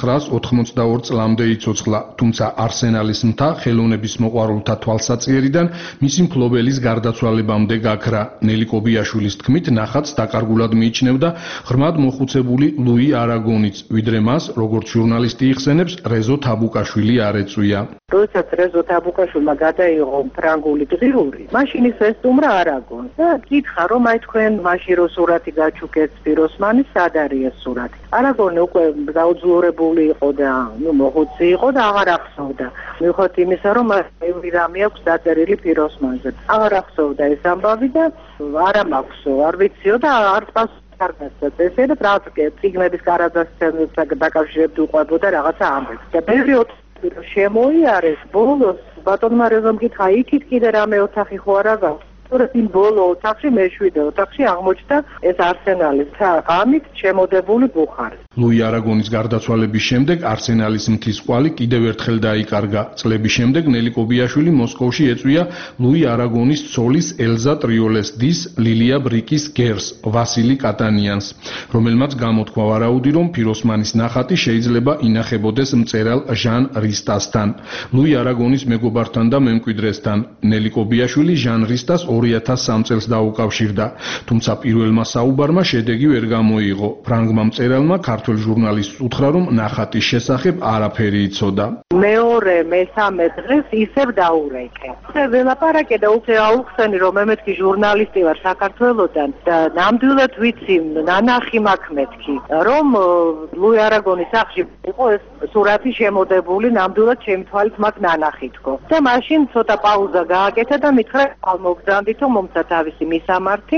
[SPEAKER 20] 1982 წლამდე იცოცხლა, თუმცა არსენალის მთა ხელოვნების მოყვარულთა თვალსაჩინარიდან მისი მფლობელის გარდაცვალებამდე გაქრა. ნელი კობიაშვილის თქმით, ნახატს დაკარგულად მიიჩნევდა ღრმად მოხუცებული ლუი არაგონიც, ვიდრე მას, როგორც ჟურნალისტი იხსენებს, რეზო თაბუკაშვილი არ ეწვია.
[SPEAKER 6] როდესაც რეზო თაბუკაშვილმა გადაიღო ფრანგული დღიური, მაშინ ის ესტუმრა არაგონს და კითხა, რომ აი თქვენ მაშინ რო სურათი გაჩუქეთ ფიროსმანის, სად არის ეს სურათი? არაგონი უკვე დაუძლურებული იყო და მოხუცი იყო და აღარ ახსოვდა. მიუხედავად იმისა, რომ ბევრი რამე აქვს დაწერილი ფიროსმანზე. აღარ ახსოვდა ეს ამბავი და არა მაქვსო, არ ვიციო და არ წასწარგასწრეთ ესე და პრაქტიკა წიგნების კარადასცემებთან დაკავშირებით უყვებოდა რაღაცა ამბებს. და ბევრი შემოიარეს ბოლოს ბატონმა რეზომ კითხა იქით კიდე რამე ოთახი ხო არა გაქვს? თორემ იმ ბოლო ოთახში მეშვიდე ოთახში აღმოჩნდა ეს არსენალის ღამით შემოდებული ბუხარი.
[SPEAKER 20] ლუი არაგონის გარდაცვალების შემდეგ არსენალის მთის ყვალი კიდევ ერთხელ დაიკარგა. წლების შემდეგ ნელი კობიაშვილი მოსკოვში ეწვია ლუი არაგონის ცოლის ელზა ტრიოლეს დის ლილია ბრიკის გერს ვასილი კატანიანს, რომელმაც გამოთქვა ვარაუდი, რომ ფიროსმანის ნახატი შეიძლება ინახებოდეს მწერალ ჟან რისტასთან, ლუი არაგონის მეგობართან და მემკვიდრესთან. ნელი კობიაშვილი ჟან რისტას 2003 წელს დაუკავშირდა, თუმცა პირველმა საუბარმა შედეგი ვერ გამოიღო. ფრანგმა მწერალმა ქართველ ჟურნალისტს უთხრა, რომ ნახატის შესახებ არაფერი იცოდა.
[SPEAKER 6] მეორე, მესამე დღეს ისევ დაურეკე. ველაპარაკე და უკვე აუხსენი, რომ მე მეთქი ჟურნალისტი ვარ საქართველოდან და ნამდვილად ვიცი, ნანახი მაქვს მეთქი, რომ ლუი არაგონის სახლში იყო ეს სურათი შემოდებული, ნამდვილად ჩემი თვალით მაქვს ნანახი თქო. და მაშინ ცოტა პაუზა გააკეთა და მითხრა, მოგძანდითო მომცა თავისი მისამართი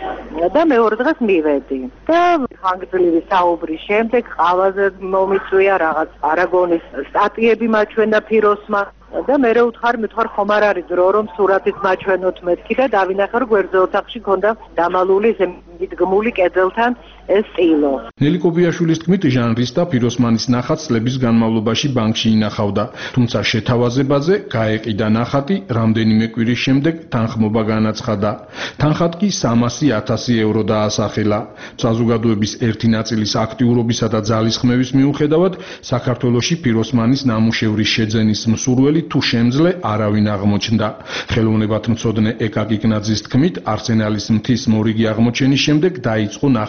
[SPEAKER 6] და მეორე დღეს მივედი. და ხანგრძლივი საუბრის შემდეგ ყავაზე მომიწვია რაღაც არაგონის სტატიები მაჩვენა ფიროსმა და მე მithար ხომ არ არის დრო რომ სურათით მაჩვენოთ მეთქი და დავინახე რომ გვერდზე ოთახში ქონდა დამალული მიდგმული კედელთან ეს სტილო.
[SPEAKER 20] ნელი კობიაშვილის თქმით, ჟან რისტა ფიროსმანის ნახატს წლების განმავლობაში ბანკში ინახავდა, თუმცა შეთავაზებაზე გაეყიდა ნახატი რამდენიმე კვირის შემდეგ თანხმობა განაცხადა. თანხად კი 300.000 ევრო დაასახელა. საზოგადოების ერთი ნაწილის აქტიურობისა და ძალისხმევის მიუხედავად, საქართველოში ფიროსმანის ნამუშევრის შეძენის მსურველი თუ შემძლე არავინ აღმოჩნდა. ხელოვნებათმცოდნე ეკა კიკნაძის თქმით, არსენალის მთის მორიგი აღმოჩენის შემდეგ დაიწყო ნახატის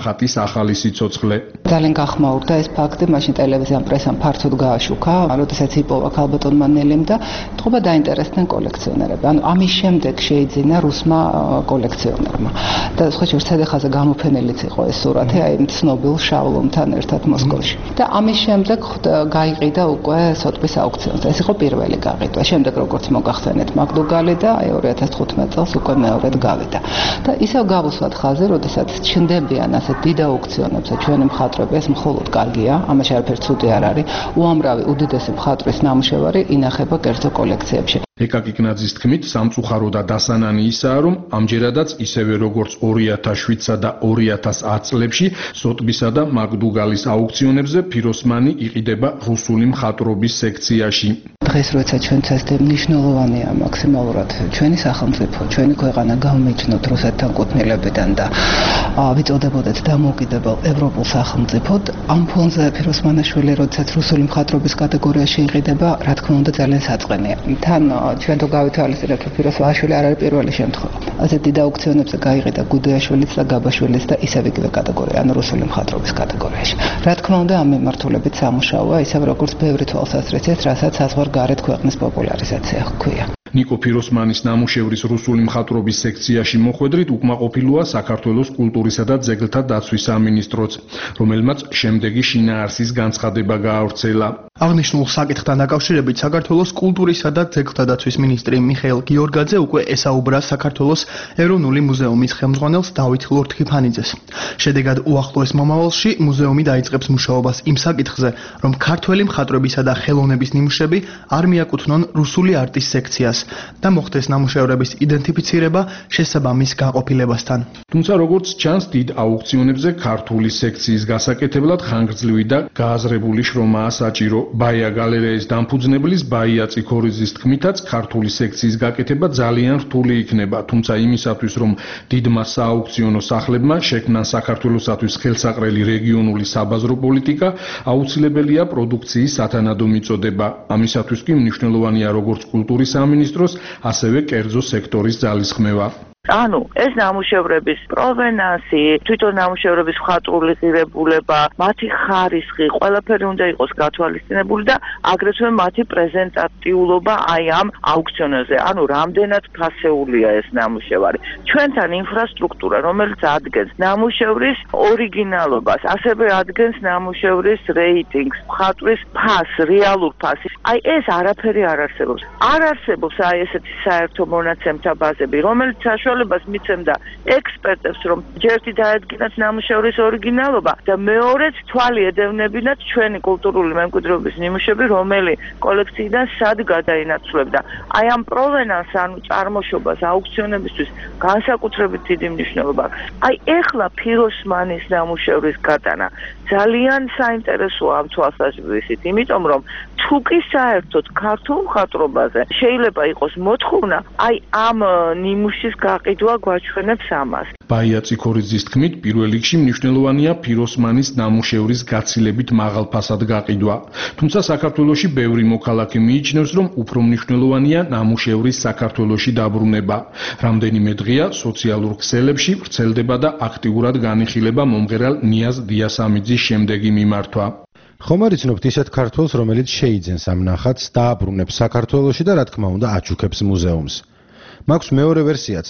[SPEAKER 20] ახალი სიცოცხლე.
[SPEAKER 3] ძალიან გახმაურდა ეს ფაქტი, მაშინ ტელევიზიამ პრესამ ფართოდ გააშუქა, როდესაც იპოვა ქალბატონმა ნელემ და თქობა დაინტერესდნენ კოლექციონერები. ანუ ამის შემდეგ შეიძინა რუსმა კოლექციონერმა. და სხვა შეხადახაზე გამოფენილიც იყო ეს სურათი, აი ცნობილ შავლომთან ერთად მოსკოვში. და ამის შემდეგ გაიყიდა უკვე სოტბის აუქციონზე. ეს იყო პირველი გაყიდვა. შემდეგ როგორც მოგახსენეთ მაგდუგალი და აი 2015 წელს უკვე მეორედ გავიდა. და ისევ გავუსვათ ხაზი, როდესაც ჩნდებიან ასეთ დიდ აუქციონებზე ჩვენი მხატვრები, ეს მხოლოდ კარგია, ამაში არაფერი ცუდი არ არის. უამრავი უდიდესი მხატვრის ნამუშევარი ინახება კერძო კოლექციებში.
[SPEAKER 20] ეკაკი კნაძის თქმით, სამწუხარო და დასანანი ისაა, რომ ამჯერადაც ისევე როგორც 2007-სა და 2010 წლებში სოტბისა და მაგდუგალის აუქციონებზე ფიროსმანი იყიდება რუსული მხატვრობის სექციაში.
[SPEAKER 3] დღეს როცა ჩვენ ცესდე მნიშვნელოვანია მაქსიმალურად ჩვენი სახელმწიფო, ჩვენი ქვეყანა გამიჩნოთ რუსეთთან კუთვნილებიდან და ვიწოდებოდეთ დამოუკიდებელ ევროპულ სახელმწიფოდ. ამ ფონზე ფიროსმანაშვილი როდესაც რუსული მხატვრობის კატეგორიაში იყიდება, რა თქმა უნდა ძალიან საწყენია. თან ჩვენ თუ გავითვალისწინებთ, რომ ფიროსმანაშვილი არ არის პირველი შემთხვევა. ასეთ დიდ აუქციონებზე გაიყიდა გუდეაშვილიც და გაბაშვილიც და ისევ იგივე კატეგორია, ანუ რუსული მხატვრობის კატეგორიაში. რა თქმა უნდა, ამ მიმართულებით სამუშაოა, ისევ როგორც ბევრი თვალსაზრისით, რასაც საზღვარგარეთ ქვეყნის პოპულარიზაცია ჰქვია.
[SPEAKER 20] ნიკო ფიროსმანის ნამუშევრის რუსული მხატვრობის სექციაში მოხვედრით უკმაყოფილოა საქართველოს კულტურისა და ძეგლთა დაცვის სამინისტროც, რომელმაც შემდეგი შინაარსის განცხადება გაავრცელა.
[SPEAKER 7] აღნიშნულ საკითხთან დაკავშირებით საქართველოს კულტურისა და ძეგლთა დაცვის მინისტრი მიხეილ გიორგაძე უკვე ესაუბრა საქართველოს ეროვნული მუზეუმის ხელმძღვანელს დავით ლორთქიფანიძეს. შედეგად უახლოეს მომავალში მუზეუმი დაიწყებს მუშაობას იმ საკითხზე, რომ ქართველი მხატვრებისა და ხელოვნების ნიმუშები არ მიაკუთვნონ რუსული არტის სექციას და მოხდეს ნამუშევრების იდენტიფიცირება შესაბამის გაყოფილებასთან.
[SPEAKER 20] თუმცა როგორც ჩანს, დიდ აუქციონებზე ქართული სექციის გასაკეთებლად ხანგრძლივი და გააზრებული შრომაა საჭირო. ბაია გალერეის დამფუძნებლის ბაია წიქორიძის თქმითაც ქართული სექციის გაკეთება ძალიან რთული იქნება, თუმცა იმისათვის, რომ დიდმა სააუქციონო სახლებმა შექმნან საქართველოსათვის ხელსაყრელი რეგიონული საბაზრო პოლიტიკა, აუცილებელია პროდუქციის სათანადო მიწოდება. ამისათვის კი მნიშვნელოვანია როგორც კულტურის სამინისტროს, ასევე კერძო სექტორის ძალისხმევა.
[SPEAKER 22] ანუ ეს ნამუშევრების პროვენანსი, თვითონ ნამუშევრების მხატვრული ღირებულება, მათი ხარისხი, ყველაფერი უნდა იყოს გათვალისწინებული და აგრეთვე მათი პრეზენტატიულობა აი ამ აუქციონზე. ანუ რამდენად ფასეულია ეს ნამუშევარი. ჩვენთან ინფრასტრუქტურა, რომელიც ადგენს ნამუშევრის ორიგინალობას, ასევე ადგენს ნამუშევრის რეიტინგს, მხატვრის ფასს, რეალურ ფასს. აი ეს არაფერი არ არსებობს. არ არსებობს აი ესეთი საერთო მონაცემთა ბაზები, რომელიც საშუალებას მიცემდა ექსპერტებს, რომ ჯერთი დაედგინათ ნამუშევრის ორიგინალობა და მეორეც თვალი ედევნებინათ ჩვენი კულტურული მემკვიდრეობის ნიმუშები, რომელი კოლექციიდან სად გადაინაცვლებდა. აი ამ პროვენანს, ანუ წარმოშობას აუქციონებისთვის განსაკუთრებით დიდი მნიშვნელობა. აი ეხლა ფიროსმანის ნამუშევრის გატანა ძალიან საინტერესოა ამ თვალსაზრისით, იმიტომ რომ თუ კი საერთოდ ქართულ მხატვრობაზე შეიძლება იყოს მოთხოვნა, აი ამ ნიმუშის გაყიდვა გვაჩვენებს ამას.
[SPEAKER 20] ბაია წიქორიძის თქმით, პირველ რიგში მნიშვნელოვანია ფიროსმანის ნამუშევრის გაცილებით მაღალ ფასად გაყიდვა. თუმცა საქართველოში ბევრი მოქალაქე მიიჩნევს, რომ უფრო მნიშვნელოვანია ნამუშევრის საქართველოში დაბრუნება. რამდენიმე დღეა სოციალურ ქსელებში ვრცელდება და აქტიურად განიხილება მომღერალ ნიაზ დიასამიძის შემდეგი მიმართვა.
[SPEAKER 23] ხომ არ იცნობთ ისეთ ქართველს, რომელიც შეიძენს ამ ნახატს, დააბრუნებს საქართველოში და რა თქმა უნდა აჩუქებს მუზეუმს. მაქვს მეორე ვერსიაც,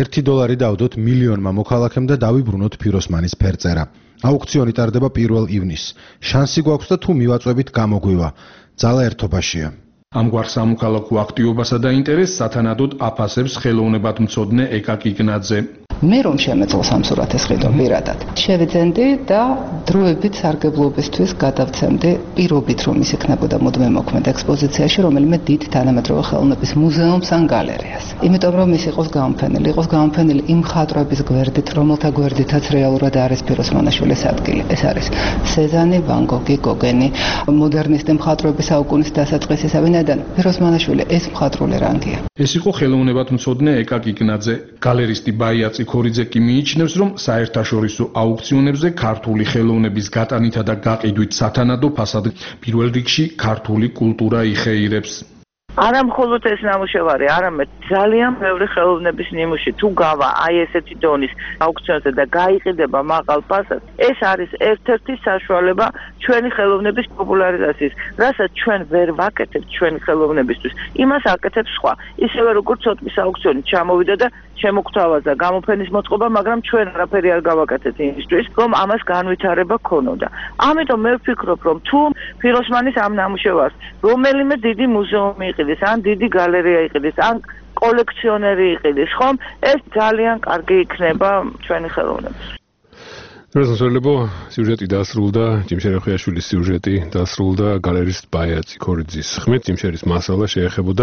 [SPEAKER 23] $1 დავდოთ მილიონმა მოქალაქემ და დავიბრუნოთ ფიროსმანის ფერწერა. აუქციონი ტარდება 1 ივნისს. შანსი გვაქვს და თუ მივაწვევით გამოგვივა. ძალა ერთობაშია.
[SPEAKER 20] ამგვარ სამოქალაქო აქტივობასა და ინტერესს სათანადოდ აფასებს ხელოვნებათმცოდნე ეკაკი კნაძე.
[SPEAKER 3] მე რომ შემეწელს ამ სურათის ყიდვა პირადად. შევიძენდი და დროებით სარგებლობისთვის გადავცემდი პირობით, რომ ის იქნებოდა მუდმივ მოქმედ ექსპოზიციაში, რომელიმე დიდ თანამედროვე ხელოვნების მუზეუმს ან გალერეას. იმიტომ რომ ის იყოს გამოფენილი იმ მხატვრების გვერდით, რომელთა გვერდითაც რეალურად არის ფიროსმანაშვილის ადგილი. ეს არის სეზანი, ვან გოგი, გოგენი, მოდერნისტი მხატვრების საუკუნის დასაწყისისა, ვინაიდან ფიროსმანაშვილი ეს მხატვრული რანგია.
[SPEAKER 20] ეს იყო ხელოვნებათმცოდნე ეკაკი კნაძე. გალერისტი ბაია წიქორიძე კი მიიჩნევს, რომ საერთაშორისო აუქციონებზე ქართული ხელოვნების გატანითა და გაყიდვით სათანადო ფასად პირველ რიგში ქართული კულტურა იხეირებს.
[SPEAKER 22] არა მხოლოდ ეს ნამუშევარი, არამედ ძალიან ბევრი ხელოვნების ნიმუში თუ გავა აი ესეთი დონის აუქციონზე და გაიყიდება მაღალ ფასად, ეს არის ერთ-ერთი საშუალება ჩვენი ხელოვნების პოპულარიზაციის, რასაც ჩვენ ვერ ვაკეთებთ ჩვენი ხელოვნებისთვის. იმას აკეთებს სხვა. ისევე როგორც ცოტვის აუქციონი ჩამოვიდა და შემოგთავაზა გამოფენის მოწყობა, მაგრამ ჩვენ არაფერი არ გავაკეთეთ იმისთვის, რომ ამას განვითარება ქონოდა. ამიტომ მე ვფიქრობ, რომ თუ ფიროსმანის ამ ნამუშევარს რომელიმე დიდი მუზეუმი იყიდეს, ან დიდი გალერეა იყიდეს, ან კოლექციონერი იყიდეს, ხომ, ეს ძალიან კარგი იქნება ჩვენი ხელოვნების.
[SPEAKER 2] რასაძლებო სიუჟეტი დასრულდა, ჯიმშერი ხიაშვილის სიუჟეტი დასრულდა გალერისტ ბაია ციქორიძის ხმით, ჯიმშერის მასალა შეეხებოდა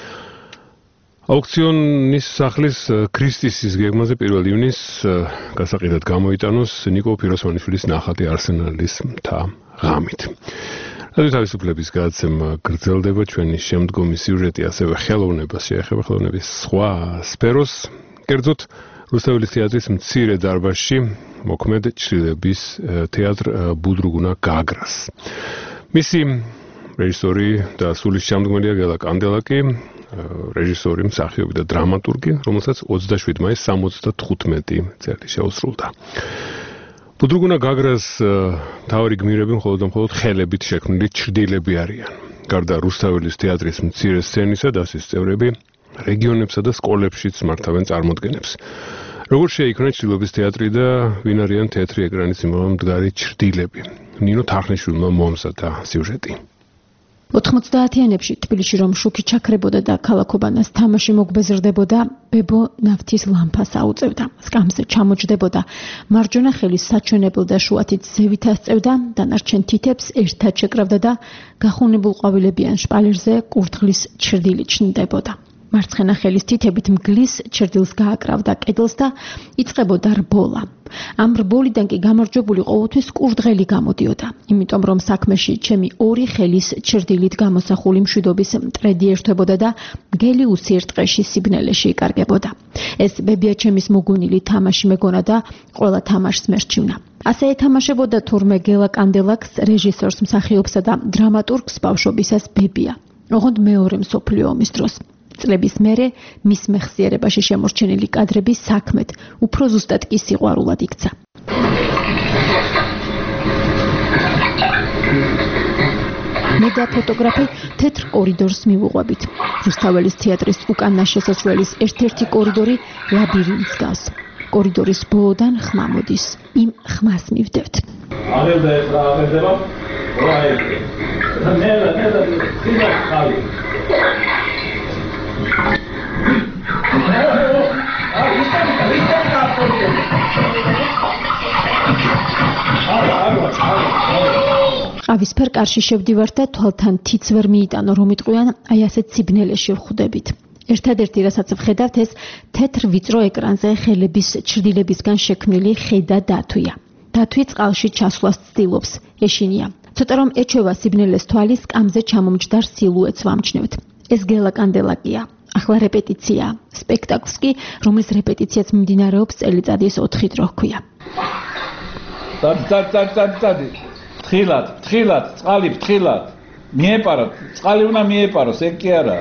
[SPEAKER 2] აუქციონის სახლის ქრისტისის გეგმაზე 1 ივნისს გასაყიდად გამოიტანოს ნიკო ფიროსმანიშვილის ნახატი არსენალის მთა ღამით. რადიო თავისუფლების გადაცემა გრძელდება, ჩვენი შემდგომი სიუჟეტი ასევე ხელოვნებას შეეხება, ხელოვნების სხვა სფეროს, კერძოდ რუსთაველის თეატრის მცირე დარბაზში მოქმედ ჭრილების თეატრ ბუდრუგუნა გაგრას. მისი რეჟისორი და სულის შემდგმელია გელა კანდელაკი, რეჟისორი, მსახიობი და დრამატურგი, რომელსაც 27 მაისს 75 წელი შეუსრულდა. ბუდრუგუნა გაგრას მთავარი გმირები მხოლოდ ხელებით შექმნილი ჭრილები არიან. გარდა რუსთაველის თეატრის მცირე სცენისა და ასის წევრები რეგიონებსა და სკოლებშიც მართავენ წარმოდგენებს. როგორც შეიქმნა ჭრილობის თეატრი და ვინ არიან თეთრი ეკრანის იმავე მდგარი ჭრილები. ნინო თახნიშვილმა მომზადა სიუჟეტი.
[SPEAKER 8] 90-იანებში თბილისში რომ შუქი ჩაქრებოდა და ქალაქობანას თამაში მოგბეზრდებოდა, ბებო ნავთის ლამპას აუწევდა. სკამზე ჩამოჯდებოდა. მარჯვენა ხელის საჩვენებელ და შუათით ზევით ასწევდა, დანარჩენ თითებს ერთად შეკრავდა და გახუნებულ ყვავილებიან შპალერზე კურდღლის ჭრდილი ჩნდებოდა. მარცხენა ხელის თითებით მგლის ჭრდილს გააკრავდა კედელს და იწყებოდა რბოლა. ამ რბოლიდან კი გამარჯვებული ყოველთვის კურდღელი გამოდიოდა, იმიტომ რომ საქმეში ჩემი ორი ხელის ჭრდილით გამოსახული მშვიდობის მტრედი ერთვებოდა და მგელი უსიერთყეში სიბნელეში იკარგებოდა. ეს ბებიაჩემის მოგონილი თამაში მეგონა და ყველა თამაშს მერჩივნა. ასე ეთამაშებოდა თურმე გელა კანდელაკს, რეჟისორს, მსახიობსა და დრამატურგს ბავშვობისას ბებია. ოღონდ მეორე მსოფლიო ომის დროს. წლების მერე მის მეხსიერებაში შემორჩენილი კადრები საქმეთ უფრო ზუსტად კი სიყვარულად იქცა. მე და ფოტოგრაფი თეთრ კორიდორს მივუყვებით. რუსთაველის თეატრის უკანა შესასვლელის ერთ-ერთი კორიდორი ლაბირინთს გავს. კორიდორის ბოლოდან ხმა მოდის. იმ ხმას მივდევთ.
[SPEAKER 9] აღებდა ეს რა აღებდება? რა ეს? ნელა სილა ხალი.
[SPEAKER 8] ყავისფერ კარში შევდივართ და თვალთან თიც ვერ მიიტანო რომ იტყვიან აი ასეთ სიბნელეში ვხვდებით. ერთადერთი რასაც ვხედავთ ეს თეთრ ვიწრო ეკრანზე ხელების ჭრდილებისგან შექმნილი ხედა დათვია. დათვი წყალში ჩასვლას ცდილობს, ეშინია. ცოტა რომ ეჩვევა სიბნელეს თვალი სკამზე ჩამომჯდარ სილუეტს ვამჩნევთ. ეს გელა კანდელაკია. ახლა რეპეტიცია. სპექტაკლს კი, რომლის რეპეტიციაც მიმდინარეობს წელიწადის 4 დრო ჰქვია.
[SPEAKER 9] წადი. თხილად, წყალი თხილად. მიეპაროთ, წყალი უნდა მიეპაროს, ეგ კი არა.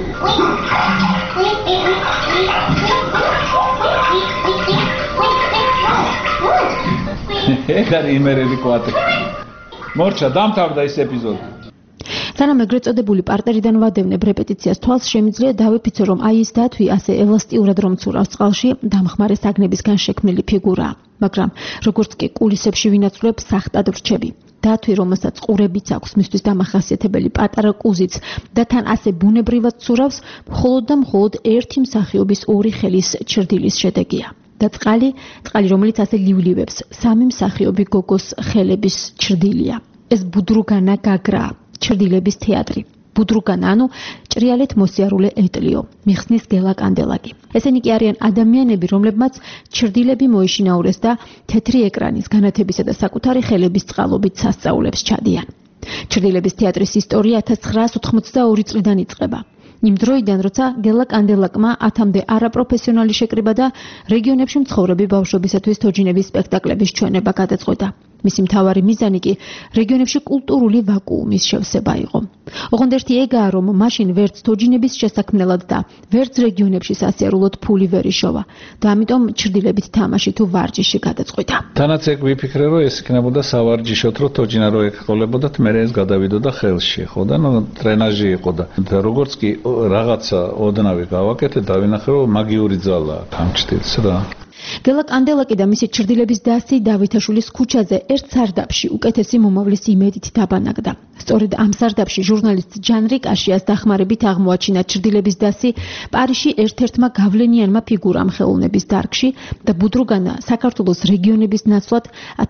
[SPEAKER 9] ეგ არის იმერელი კვატრი. მორჩა, დამთავრდა ეს ეპიზოდი.
[SPEAKER 8] სანამ ეგრეთ წოდებული პარტერიდან ვადევნებ რეპეტიციას თვალს, შემიძლია დავიფიცო, რომ აი ეს დათვი ასე ელასტიურად რომ ცურავს წყალში, დამხმარე საგნებისგან შექმნილი ფიგურაა. მაგრამ როგორც კი კულისებში ვინაცვლებ, სახტად ვრჩები. დათვი, რომელსაც ყურებიც აქვს, მისთვის დამახასიათებელი პატარა კუზიც და თან ასე ბუნებრივად ცურავს, მხოლოდ და მხოლოდ ერთი მსახიობის ორი ხელის ჭრდილის შედეგია. და წყალი, რომელიც ასე ლივლივებს, სამი მსახიობი გოგოს ხელების ჭრდილია. ეს ბუდრუგანა გაგრაა. ჭრდილების თეატრი. ბუდრუგანა, ანუ ჭრიალეთ მოსიარულე ეტლიო, მიხსნის გელა კანდელაკი. ესენი კი არიან ადამიანები, რომლებმაც ჭრდილები მოიშინაურეს და თეთრი ეკრანის განათებისა და საკუთარი ხელების წყალობით სასწაულებს ჩადიან. ჭრდილების თეატრის ისტორია 1982 წლიდან იწყება. იმ დროიდან, როცა გელა კანდელაკმა 10-მდე არაპროფესიონალი შეკრიბა და რეგიონებში მცხოვრები ბავშვებისათვის თოჯინების სპექტაკლების ჩვენება გადაწყვეტა. მისი მთავარი მიზანი კი რეგიონებში კულტურული ვაკუუმის შევსება იყო. ოღონდ ერთი ეგაა, რომ მაშინ ვერც თოჯინების შესაქმნელად და ვერც რეგიონებში სასიარულოდ ფული ვერ იშოვა და ამიტომ ჩრდილებით თამაში თუ ვარჯიში გადაწყვიტა.
[SPEAKER 9] თანაც ეგ ვიფიქრე, რომ ეს იქნებოდა სავარჯიშოდ, რომ თოჯინა რო ეკყოლებოდა, მე ეს გადავიდოდა ხელში, ხო და ტრენაჟი იყო და როგორც კი რაღაცა ოდნავი გავაკეთე, დავინახე, რომ მაგიური ძალაა გამჩtildeს რა.
[SPEAKER 8] გელა კანდელაკი და მისი ჩრდილების დასი დავითაშვილის ქუჩაზე ერთ სარდაფში უკეთესი მომავლის იმედით დაბანაკდა. სწორედ ამ სარდაფში ჟურნალისტ ჯან რიკაშიას დახმარებით აღმოაჩინა ჩრდილების დასი პარიზში ერთ-ერთმა გავლენიანმა ფიგურამ ხელოვნების დარგში და ბუდრუგანა საქართველოს რეგიონების ნაცვლად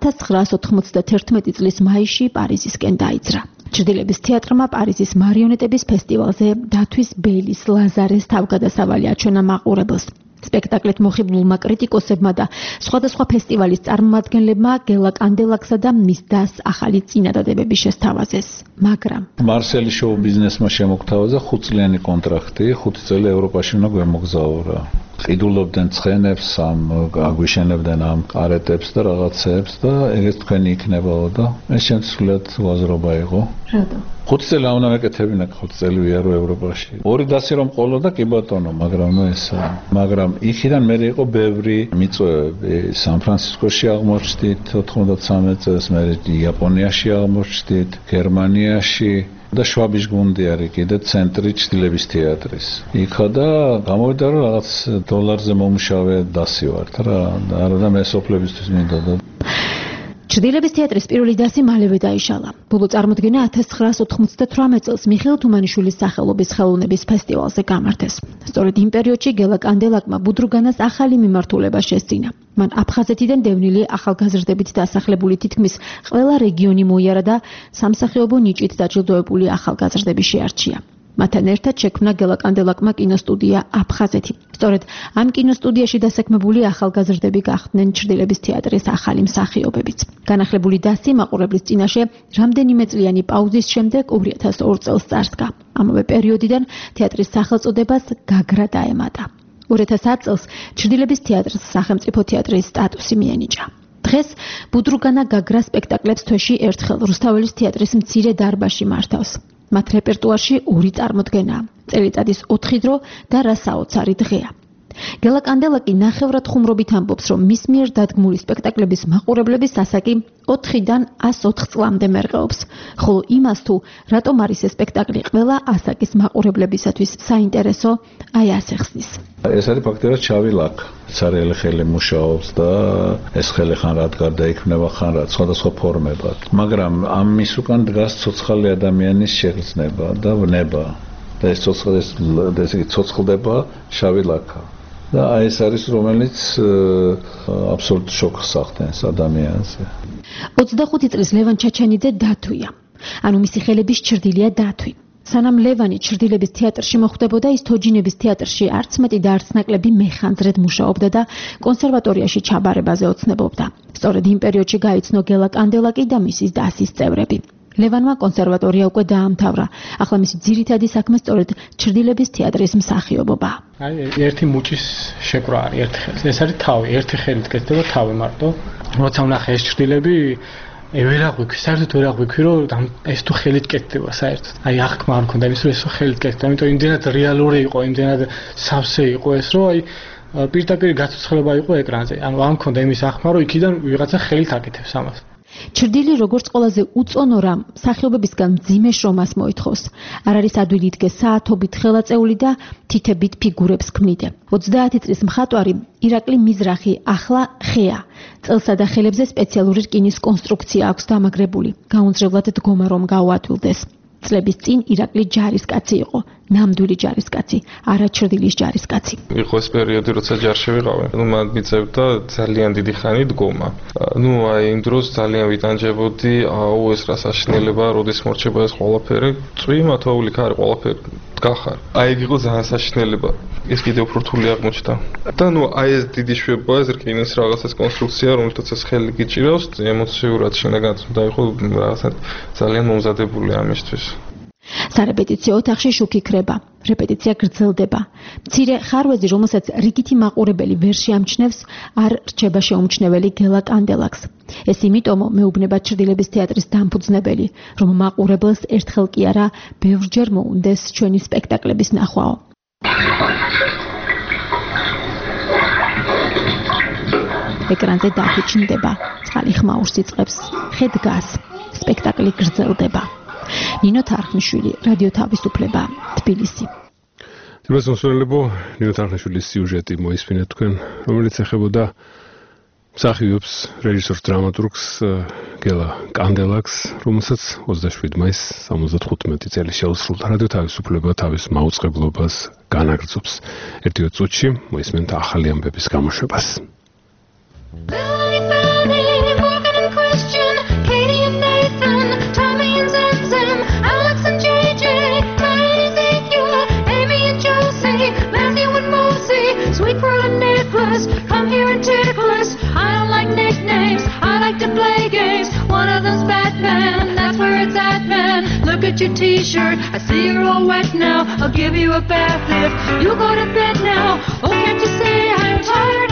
[SPEAKER 8] 1991 წლის მაისში პარიზისკენ დაიძრა. ჩრდილების თეატრმა პარიზის მარიონეტების ფესტივალზე დათვის ბეილის ლაზარეს თავგადასავალი აჩვენა მაყურებელს. სპექტაკლით მოხიბლულმა კრიტიკოსებმა და სხვადასხვა ფესტივალის წარმომადგენლებმა გელა კანდელაკსა და მის დასს ახალი წინადადებები შესთავაზეს. მაგრამ
[SPEAKER 9] მარსელის შოუ ბიზნესმა შემოგთავაზა 5 წლიანი კონტრაქტი, 5 წელი ევროპაში უნდა გვემოგზაურა. ყიდულობდნენ ცხენებს, აგვიშენებდნენ ამ კარეტებს და რაღაცებს და ეგეც თქვენი იქნებაო და ეს შემთხვევით უაზრობა იყო.
[SPEAKER 8] რატო?
[SPEAKER 9] 5 წელი არ უნდა მეკეთებინა, 5 წელი ვიარო ევროპაში. ორი დასი რომ ყოლოდა კი ბატონო, მაგრამ მაგრამ იქიდან მე იყო ბევრი მიწვევები. სან-ფრანცისკოში აღმოჩნდით 93 წელს, მე იაპონიაში აღმოჩნდით, გერმანიაში და შვაბის გუნდი არის კიდე ცენტრი ჩრდილების თეატრის. იქა და გამოვიდა რომ რაღაც დოლარზე მომუშავე დასი ვართ რა, და მე სოფლებისთვის მინდოდა.
[SPEAKER 8] ჩრდილების თეატრის პირველი დასი მალევე დაიშალა. ბოლო წარმოდგენა 1998 წელს მიხეილ თუმანიშვილის სახელობის ხელოვნების ფესტივალზე გამართეს. სწორედ იმ პერიოდში გელა კანდელაკმა ბუდრუგანას ახალი მიმართულება შესძინა. მან აფხაზეთიდან დევნილი ახალგაზრდებით დასახლებული თითქმის ყველა რეგიონი მოიარა და სამსახიობო ნიჭით დაჯილდოებული ახალგაზრდები შეარჩია. მათთან ერთად შექმნა გელა კანდელაკმა კინოსტუდია აფხაზეთი. სწორედ ამ კინოსტუდიაში დასაქმებული ახალგაზრდები გახდნენ ჩრდილების თეატრის ახალი მსახიობებიც. განახლებული დასი მაყურებლის წინაშე რამდენიმე წლიანი პაუზის შემდეგ 2002 წელს წარსდგა. ამავე პერიოდიდან თეატრის სახელწოდებას გაგრა დაემატა. 2010 წელს ჩრდილების თეატრს სახელმწიფო თეატრის სტატუსი მიენიჭა. დღეს ბუდრუგანა გაგრა სპექტაკლებს თვეში ერთხელ რუსთაველის თეატრის მცირე დარბაზში მართავს. მათ რეპერტუარში 2 წარმოდგენაა: წელიწადის 4 დრო და რა საოცარი დღეა. გელა კანდელაკი ნახევრად ხუმრობით ამბობს, რომ მის მიერ დადგმული სპექტაკლების მაყურებლების ასაკი 4-დან 104 წლამდე მერყეობს, ხოლო იმას თუ რატომ არის ეს სპექტაკლი ყველა ასაკის მაყურებლებისათვის საინტერესო, აი ასე ხსნის.
[SPEAKER 9] ეს არის ფაქტობრივად შავი ლაქ. ცარიელი ხელი მუშაობს და ეს ხელი ხან რა გარდაიქმნება, ხან რა სხვადასხვა ფორმებად. მაგრამ ამის უკან დგას ცოცხალი ადამიანის შეგრძნება და ვნება. და ეს ცოცხლდება შავი ლაქა. და ეს არის რომელიც აბსოლუტ შოკს ახდენს ადამიანზე.
[SPEAKER 8] 25 წლის ლევან ჩაჩანიძე დათვია. ანუ მისი ხელების ჩრდილია დათვი. სანამ ლევანი ჩრდილების თეატრში მოხვდებოდა, ის თოჯინების თეატრში არც მეტი და არც ნაკლები მეხანძრედ მუშაობდა და კონსერვატორიაში ჩაბარებაზე ოცნებობდა. სწორედ იმ პერიოდში გაიცნო გელა კანდელაკი და მისის დასის წევრები. ლევანმა კონსერვატორია უკვე დაამთავრა. ახლა მისი ძირითადი საქმე სწორედ ჩრდილების თეატრის მსახიობობა.
[SPEAKER 18] აი, ერთი მუჭის შეკრა არის ერთი ხელს. ეს არის თავი, ერთი ხელით კეთდება თავი მარტო. როცა ვნახე ეს ჩრდილები, ვერ აღვიქვი, საერთოდ ვერ აღვიქვი, რომ ეს თუ ხელით კეთდება საერთოდ. აი, აღქმა არ მქონდა იმის, რომ ეს ხელით კეთდება, იმიტომ იმდენად რეალური იყო, იმდენად სავსე იყო ეს, რომ აი პირდაპირ გაცოცხლება იყო ეკრანზე. ანუ არ მქონდა იმის აღქმა, რომ იქიდან ვიღაცა ხელით აკეთებს ამას.
[SPEAKER 8] ჩრდილი როგორც ყველაზე უწონო რამ სახიობებისგან მძიმე შრომას მოითხოვს. არ არის ადვილი დგე საათობით ხელაწეული და თითებით ფიგურებს ქმნიდე. 30 წლის მხატვარი ირაკლი მიზრახი ახლა ხეა. წელსა და ხელებზე სპეციალური რკინის კონსტრუქცია აქვს დამაგრებული. გაუნձრებლად დგომა რომ გაუათვილდეს. წლების წინ ირაკლი ჯარისკაცი იყო, ნამდვილი ჯარისკაცი, არა ჩრდილის ჯარისკაცი.
[SPEAKER 10] იყო ეს პერიოდი, როცა ჯარში ვიყავი. მან მიწევდა ძალიან დიდი ხანი დგომა. აი იმ დროს ძალიან ვიტანჯებოდი, ეს რა საშინელებაა, როდის მორჩება ეს ყველაფერი. წვიმა თოვლი ქარი ყველაფერი გახარ. აი ეგ იყო ძალიან საშინელება. ეს კიდევ უფრო რთული აღმოჩნდა. და აი ეს დიდი შვება, ეს რკინის რაღაცას კონსტრუქცია, რომელთაც ეს ხელი გიჭირავს, ემოციურად შინაგანად უნდა იყო რაღაცა ძალიან მომზადებული ამისთვის.
[SPEAKER 8] სარეპეტიციო ოთახში შუქი ქრება, რეპეტიცია გრძელდება. მცირე ხარვეზი, რომელსაც რიგითი მაყურებელი ვერ შეამჩნევს, არ რჩება შეუმჩნეველი გელა კანდელაკს. ეს იმიტომ, მეუბნება ჭრდილების თეატრის დამფუძნებელი, რომ მაყურებელს ერთხელ კი არა, ბევრჯერ მოუნდეს ჩვენი სპექტაკლების ნახვაო. ეკრანზე დაფი ჩნდება, წყალი ხმაურს იწყებს, ხე დგას, სპექტაკლი გრძელდება. ნინო თარხნიშვილი, რადიო თავისუფლება, თბილისი.
[SPEAKER 2] თბილისის მოსვენებო ნინო თარხნიშვილის სიუჟეტი მოისმინეთ თქვენ, რომელიც ეხებოდა მსახიობს, რეჟისორს, დრამატურგს გელა კანდელაკს, რომელსაც 27 მაისს 75 წელი შეუსრულდა. რადიო თავისუფლება თავის მაუწყებლობას განაგრძობს. ერთივე წუთში მოისმენთ ახალი ამბების გამოშვებას.
[SPEAKER 4] Sweet pearl and necklace, come here and tickle us. I don't like nicknames, I like to play games. One of them's Batman, that's where it's at, man. Look at your t-shirt, I see you're all wet now. I'll give you a bath lift, you go to bed now. Oh, can't you say I'm tired?